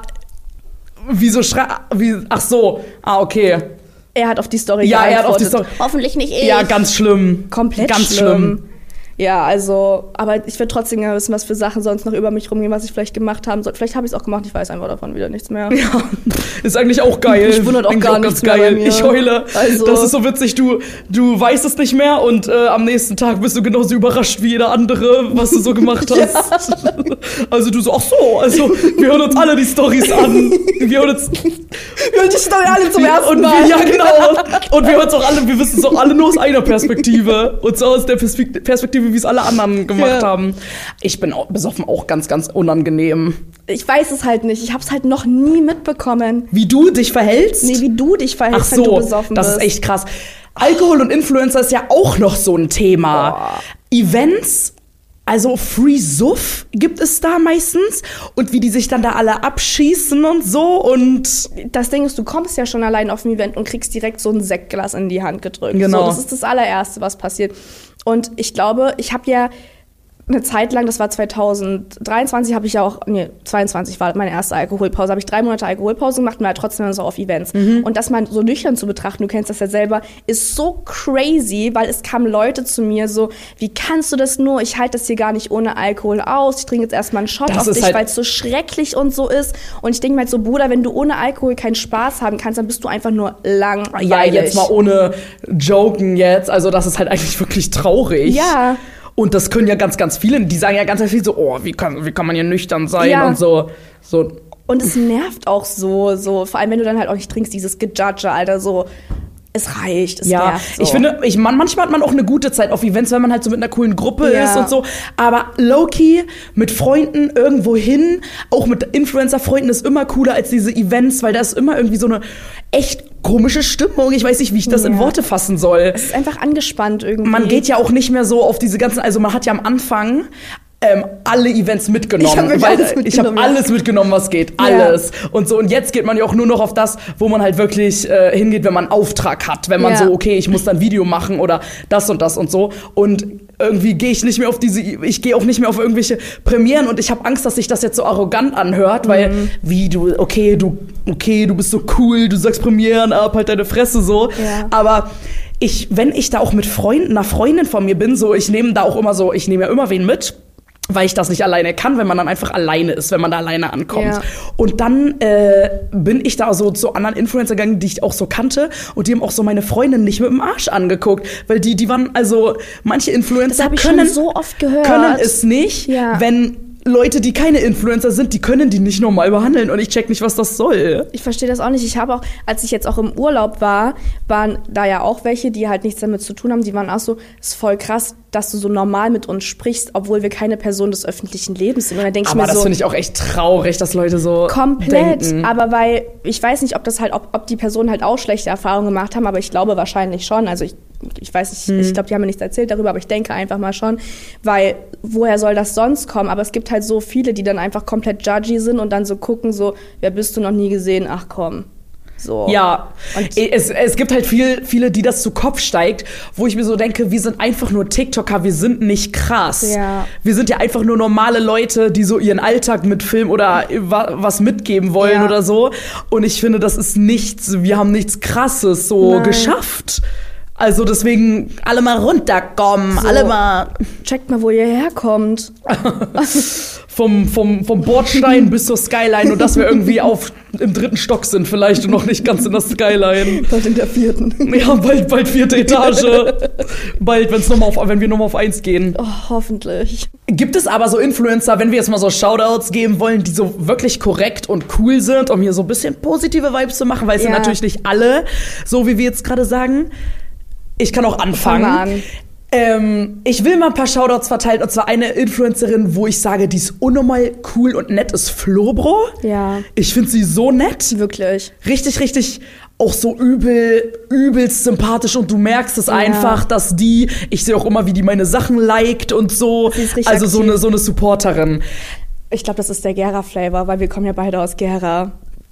Wieso schrei... Wie, ach so. Ah, okay. Er hat auf die Story Ja, er hat auf die Story... Hoffentlich nicht ich. Ja, ganz schlimm. Komplett ganz schlimm. schlimm. Ja, also... Aber ich will trotzdem gerne wissen, was für Sachen sonst noch über mich rumgehen, was ich vielleicht gemacht haben soll. Vielleicht habe ich es auch gemacht, ich weiß einfach davon wieder nichts mehr. Ja, ist eigentlich auch geil. Ich wundert auch eigentlich gar auch nichts ganz mehr geil. bei mir. Ich heule. Also. Das ist so witzig. Du, du weißt es nicht mehr und äh, am nächsten Tag bist du genauso überrascht wie jeder andere, was du so gemacht hast. Ja. Also du so, ach so, also wir hören uns alle die Storys an. Wir hören uns... Wir hören die Story alle zum ersten und Mal. Wir, ja, genau. Und wir hören es auch alle, wir wissen es auch alle nur aus einer Perspektive. Und zwar aus der Perspektive, wie es alle anderen gemacht ja. haben. Ich bin auch, besoffen auch ganz, ganz unangenehm. Ich weiß es halt nicht. Ich habe es halt noch nie mitbekommen. Wie du dich verhältst? Nee, wie du dich verhältst, Ach so, wenn du besoffen das bist. ist echt krass. Alkohol und Influencer ist ja auch noch so ein Thema. Boah. Events, also Free Suff gibt es da meistens. Und wie die sich dann da alle abschießen und so. Und das Ding ist, du kommst ja schon allein auf ein Event und kriegst direkt so ein Sektglas in die Hand gedrückt. Genau. So, das ist das allererste, was passiert. Und ich glaube, ich habe ja eine Zeit lang, das war zwanzig dreiundzwanzig, habe ich ja auch, nee, zweiundzwanzig war meine erste Alkoholpause, habe ich drei Monate Alkoholpause gemacht und halt trotzdem so auf Events. Mhm. Und das mal so nüchtern zu betrachten, du kennst das ja selber, ist so crazy, weil es kamen Leute zu mir so, wie kannst du das nur? Ich halte das hier gar nicht ohne Alkohol aus. Ich trinke jetzt erstmal einen Shot das auf dich, halt weil es so schrecklich und so ist. Und ich denke mir halt so, Bruder, wenn du ohne Alkohol keinen Spaß haben kannst, dann bist du einfach nur langweilig. Ja, jetzt mal ohne Joken jetzt. Also das ist halt eigentlich wirklich traurig. Ja. Und das können ja ganz, ganz viele, die sagen ja ganz, ganz viel so, oh, wie kann, wie kann man hier nüchtern sein ja. und so. so. Und es nervt auch so, so, vor allem wenn du dann halt auch nicht trinkst, dieses Gejudge, Alter, so, es reicht, es ja, nervt so. Ich finde, ich, man, manchmal hat man auch eine gute Zeit auf Events, wenn man halt so mit einer coolen Gruppe ja. ist und so. Aber low-key mit Freunden irgendwo hin, auch mit Influencer-Freunden ist immer cooler als diese Events, weil da ist immer irgendwie so eine echt komische Stimmung. Ich weiß nicht, wie ich das ja. in Worte fassen soll. Es ist einfach angespannt irgendwie. Man geht ja auch nicht mehr so auf diese ganzen, also man hat ja am Anfang ähm, alle Events mitgenommen. Ich habe alles mitgenommen. Ich habe alles mitgenommen, was geht. Alles. Ja. Und so, und jetzt geht man ja auch nur noch auf das, wo man halt wirklich äh, hingeht, wenn man einen Auftrag hat. Wenn man ja. so, okay, ich muss dann ein Video machen oder das und das und so. Und irgendwie gehe ich nicht mehr auf diese, ich gehe auch nicht mehr auf irgendwelche Premieren und ich habe Angst, dass sich das jetzt so arrogant anhört, weil, mhm. wie du, okay, du, okay, du bist so cool, du sagst Premieren ab, halt deine Fresse so. Ja. Aber ich, wenn ich da auch mit Freunden, einer Freundin von mir bin, so, ich nehme da auch immer so, ich nehme ja immer wen mit, weil ich das nicht alleine kann, wenn man dann einfach alleine ist, wenn man da alleine ankommt. Ja. Und dann äh, bin ich da so zu anderen Influencer gegangen, die ich auch so kannte. Und die haben auch so meine Freundin nicht mit dem Arsch angeguckt. Weil die, die waren, also manche Influencer das hab ich können, schon so oft gehört. können es nicht, ja. wenn Leute, die keine Influencer sind, die können die nicht normal behandeln. Und ich check nicht, was das soll. Ich verstehe das auch nicht. Ich habe auch, als ich jetzt auch im Urlaub war, waren da ja auch welche, die halt nichts damit zu tun haben. Die waren auch so, es ist voll krass, dass du so normal mit uns sprichst, obwohl wir keine Person des öffentlichen Lebens sind. Und dann denke ich aber mir das so, finde ich auch echt traurig, dass Leute so komplett, denken. Aber weil, ich weiß nicht, ob das halt, ob, ob die Personen halt auch schlechte Erfahrungen gemacht haben, aber ich glaube wahrscheinlich schon. Also ich, ich weiß nicht, hm. ich glaube, die haben mir nichts erzählt darüber, aber ich denke einfach mal schon, weil woher soll das sonst kommen? Aber es gibt halt so viele, die dann einfach komplett judgy sind und dann so gucken, so, wer bist du noch nie gesehen? Ach komm. So. Ja, und es, es gibt halt viel, viele, die das zu Kopf steigt, wo ich mir so denke, wir sind einfach nur TikToker, wir sind nicht krass. Ja. Wir sind ja einfach nur normale Leute, die so ihren Alltag mitfilmen oder was mitgeben wollen ja. oder so. Und ich finde, das ist nichts, wir haben nichts Krasses so Nein. geschafft. Also deswegen alle mal runterkommen, so. alle mal... Checkt mal, wo ihr herkommt. vom, vom, vom Bordstein bis zur Skyline und dass wir irgendwie auf im dritten Stock sind vielleicht und noch nicht ganz in der Skyline. Bald in der vierten. Ja, bald, bald vierte Etage. Bald, wenn's noch mal auf, wenn wir nochmal auf eins gehen. Oh, hoffentlich. Gibt es aber so Influencer, wenn wir jetzt mal so Shoutouts geben wollen, die so wirklich korrekt und cool sind, um hier so ein bisschen positive Vibes zu machen, weil es Ja. sind natürlich nicht alle, so wie wir jetzt gerade sagen. Ich kann auch anfangen. Fang mal an. Ähm, ich will mal ein paar Shoutouts verteilen, und zwar eine Influencerin, wo ich sage, die ist unnormal cool und nett, ist Flobro. Ja. Ich finde sie so nett. Wirklich. Richtig, richtig auch so übel, übelst sympathisch und du merkst es Ja. einfach, dass die, ich sehe auch immer, wie die meine Sachen liked und so. Sie ist richtig Also so aktiv. eine, so eine Supporterin. Ich glaube, das ist der Gera-Flavor, weil wir kommen ja beide aus Gera.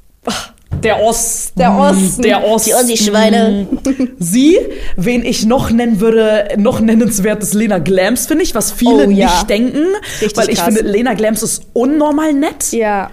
Der Osten. Der Osten. Der Osten. Die Ossi-Schweine. Sie, wen ich noch nennen würde, noch nennenswert ist Lena Glams, finde ich, was viele Oh, ja. nicht denken. Richtig weil ich krass. finde, Lena Glams ist unnormal nett. Ja.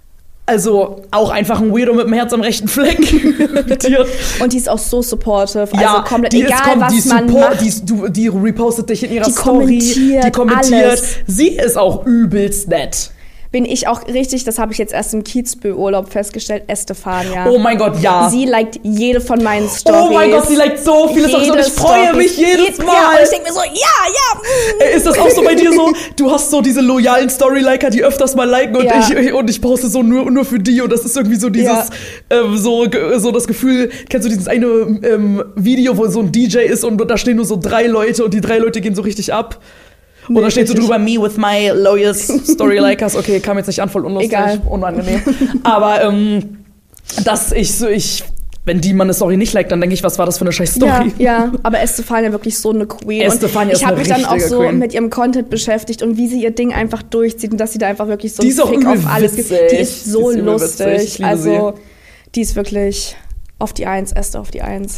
Also auch einfach ein Weirdo mit dem Herz am rechten Fleck. die, Und die ist auch so supportive. ja, Also komplett die egal, ist, komm, was die man support, macht. Die, ist- du, die repostet dich in ihrer Die Story. kommentiert Die kommentiert. alles. Sie ist auch übelst nett. Bin ich auch richtig, das habe ich jetzt erst im Kitzbühel-Urlaub festgestellt, Estefania. Oh mein Gott, ja. Sie liked jede von meinen Stories. Oh mein Gott, sie liked so viele Stories und Jede ich freue Story. mich jedes Je- Mal. Ja, und ich denke mir so, ja, ja. Äh, Ist das auch so bei dir so? Du hast so diese loyalen Story-Liker, die öfters mal liken und, Ja. ich, und ich poste so nur, nur für die und das ist irgendwie so dieses, Ja. ähm, so, so das Gefühl, kennst du dieses eine ähm, Video, wo so ein D J ist und da stehen nur so drei Leute und die drei Leute gehen so richtig ab? Und Nee, da steht so richtig. drüber, me with my loyalist Story-Likers. Okay, kam jetzt nicht an, voll unlustig, Egal. unangenehm. Aber ähm, dass ich so, ich, wenn die mal eine Story nicht liked, dann denke ich, was war das für eine scheiß Ja, Story? ja, aber Estefania wirklich so eine Queen. Estefania und ist ich habe eine mich dann auch richtige so Queen. mit ihrem Content beschäftigt und wie sie ihr Ding einfach durchzieht und dass sie da einfach wirklich so Die ist auch Fick übel auf alles gibt. witzig. Die ist so Die ist übel lustig. witzig. Ich liebe Also, die ist wirklich auf die Eins, Esther auf die Eins.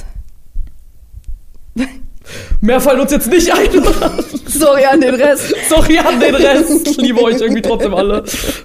Mehr fallen uns jetzt nicht ein. Sorry an den Rest. Sorry an den Rest. Ich liebe euch irgendwie trotzdem alle.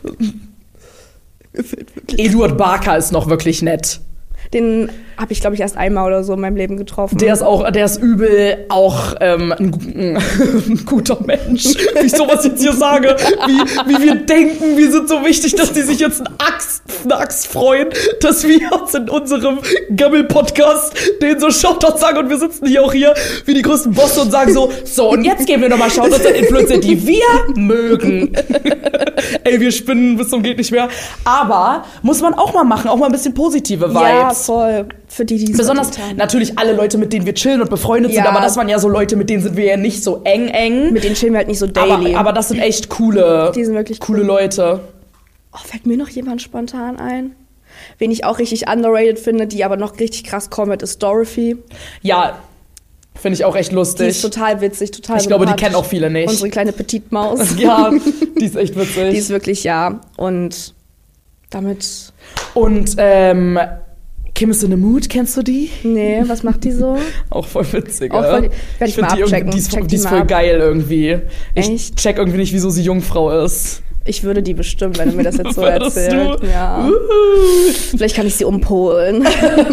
Eduard Barker ist noch wirklich nett. Den habe ich, glaube ich, erst einmal oder so in meinem Leben getroffen. Der ist auch, der ist übel auch ähm, ein, gu- ein guter Mensch. Wie ich sowas jetzt hier sage. Wie, wie wir denken, wir sind so wichtig, dass die sich jetzt eine Axt, eine Axt freuen, dass wir uns in unserem Gammel-Podcast denen so Shoutouts sagen und wir sitzen hier auch hier wie die größten Bosse und sagen so, so und jetzt geben wir nochmal Shoutouts an Influencer, die wir mögen. Ey, wir spinnen bis zum geht nicht mehr. Aber muss man auch mal machen, auch mal ein bisschen positive Vibes. Ja, voll. Für die, die es Besonders verdient haben. natürlich alle Leute, mit denen wir chillen und befreundet sind, Ja. aber das waren ja so Leute, mit denen sind wir ja nicht so eng eng. Mit denen chillen wir halt nicht so daily. aber, aber das sind echt coole, Die sind wirklich coole cool. Leute. Oh, fällt mir noch jemand spontan ein? Wen ich auch richtig underrated finde, die aber noch richtig krass kommt, ist Dorothy. Ja, finde ich auch echt Die lustig. ist total witzig, total Ich glaube, die sympathisch. kennen auch viele nicht. Unsere kleine Petitmaus. Ja, die ist echt witzig. Die ist wirklich, ja. Und damit, und ähm, Kim is in the Mood, kennst du die? nee, was macht die so? Auch voll witzig, Auch ja. voll- werd ich find mal die, irgendwie- abchecken. die ist, Check die die ist mal voll ab. geil irgendwie. Ich Echt? check irgendwie nicht, wieso sie Jungfrau ist. Ich würde die bestimmt, wenn du mir das jetzt so Würdest erzählst. du? Ja. Uhu. Vielleicht kann ich sie umpolen.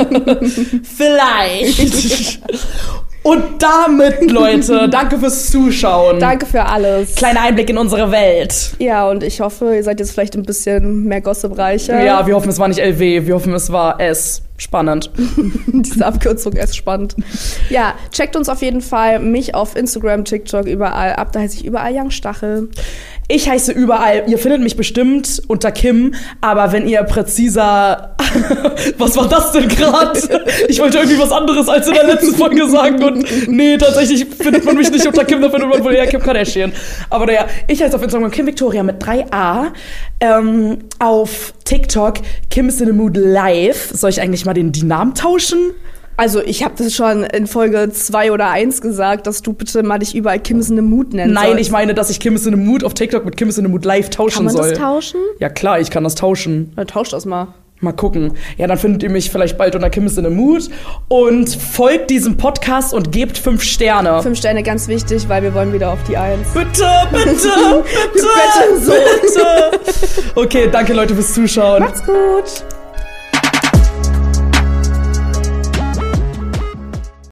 Vielleicht. Und damit, Leute, danke fürs Zuschauen. Danke für alles. Kleiner Einblick in unsere Welt. Ja, und ich hoffe, ihr seid jetzt vielleicht ein bisschen mehr gossipreicher. Ja, wir hoffen, es war nicht L W, wir hoffen, es war S. Spannend. Diese Abkürzung ist spannend. Ja, checkt uns auf jeden Fall, mich auf Instagram, TikTok, überall ab. Da heiße ich überall Young Stachel. Ich heiße überall, ihr findet mich bestimmt unter Kim, aber wenn ihr präziser... Was war das denn gerade? Ich wollte irgendwie was anderes als in der letzten Folge sagen und nee, tatsächlich findet man mich nicht unter Kim, da findet man wohl eher Kim Kardashian. Aber naja, ich heiße auf Instagram Kim Victoria mit drei A. Ähm, auf TikTok Kim is in the Mood Live. Soll ich eigentlich mal den, die Namen tauschen? Also ich habe das schon in Folge zwei oder eins gesagt, dass du bitte mal dich überall Kim is in the Mood nennen Nein, sollst. ich meine, dass ich Kim is in the Mood auf TikTok mit Kim is in the Mood Live tauschen Kann man soll. das tauschen? Ja klar, ich kann das tauschen. Dann tausch das mal. Mal gucken. Ja, dann findet ihr mich vielleicht bald unter Kim is in the Mood. Und folgt diesem Podcast und gebt fünf Sterne. Fünf Sterne ganz wichtig, weil wir wollen wieder auf die Eins. Bitte, bitte, bitte, Bitte so. bitte. Okay, danke Leute fürs Zuschauen. Macht's gut.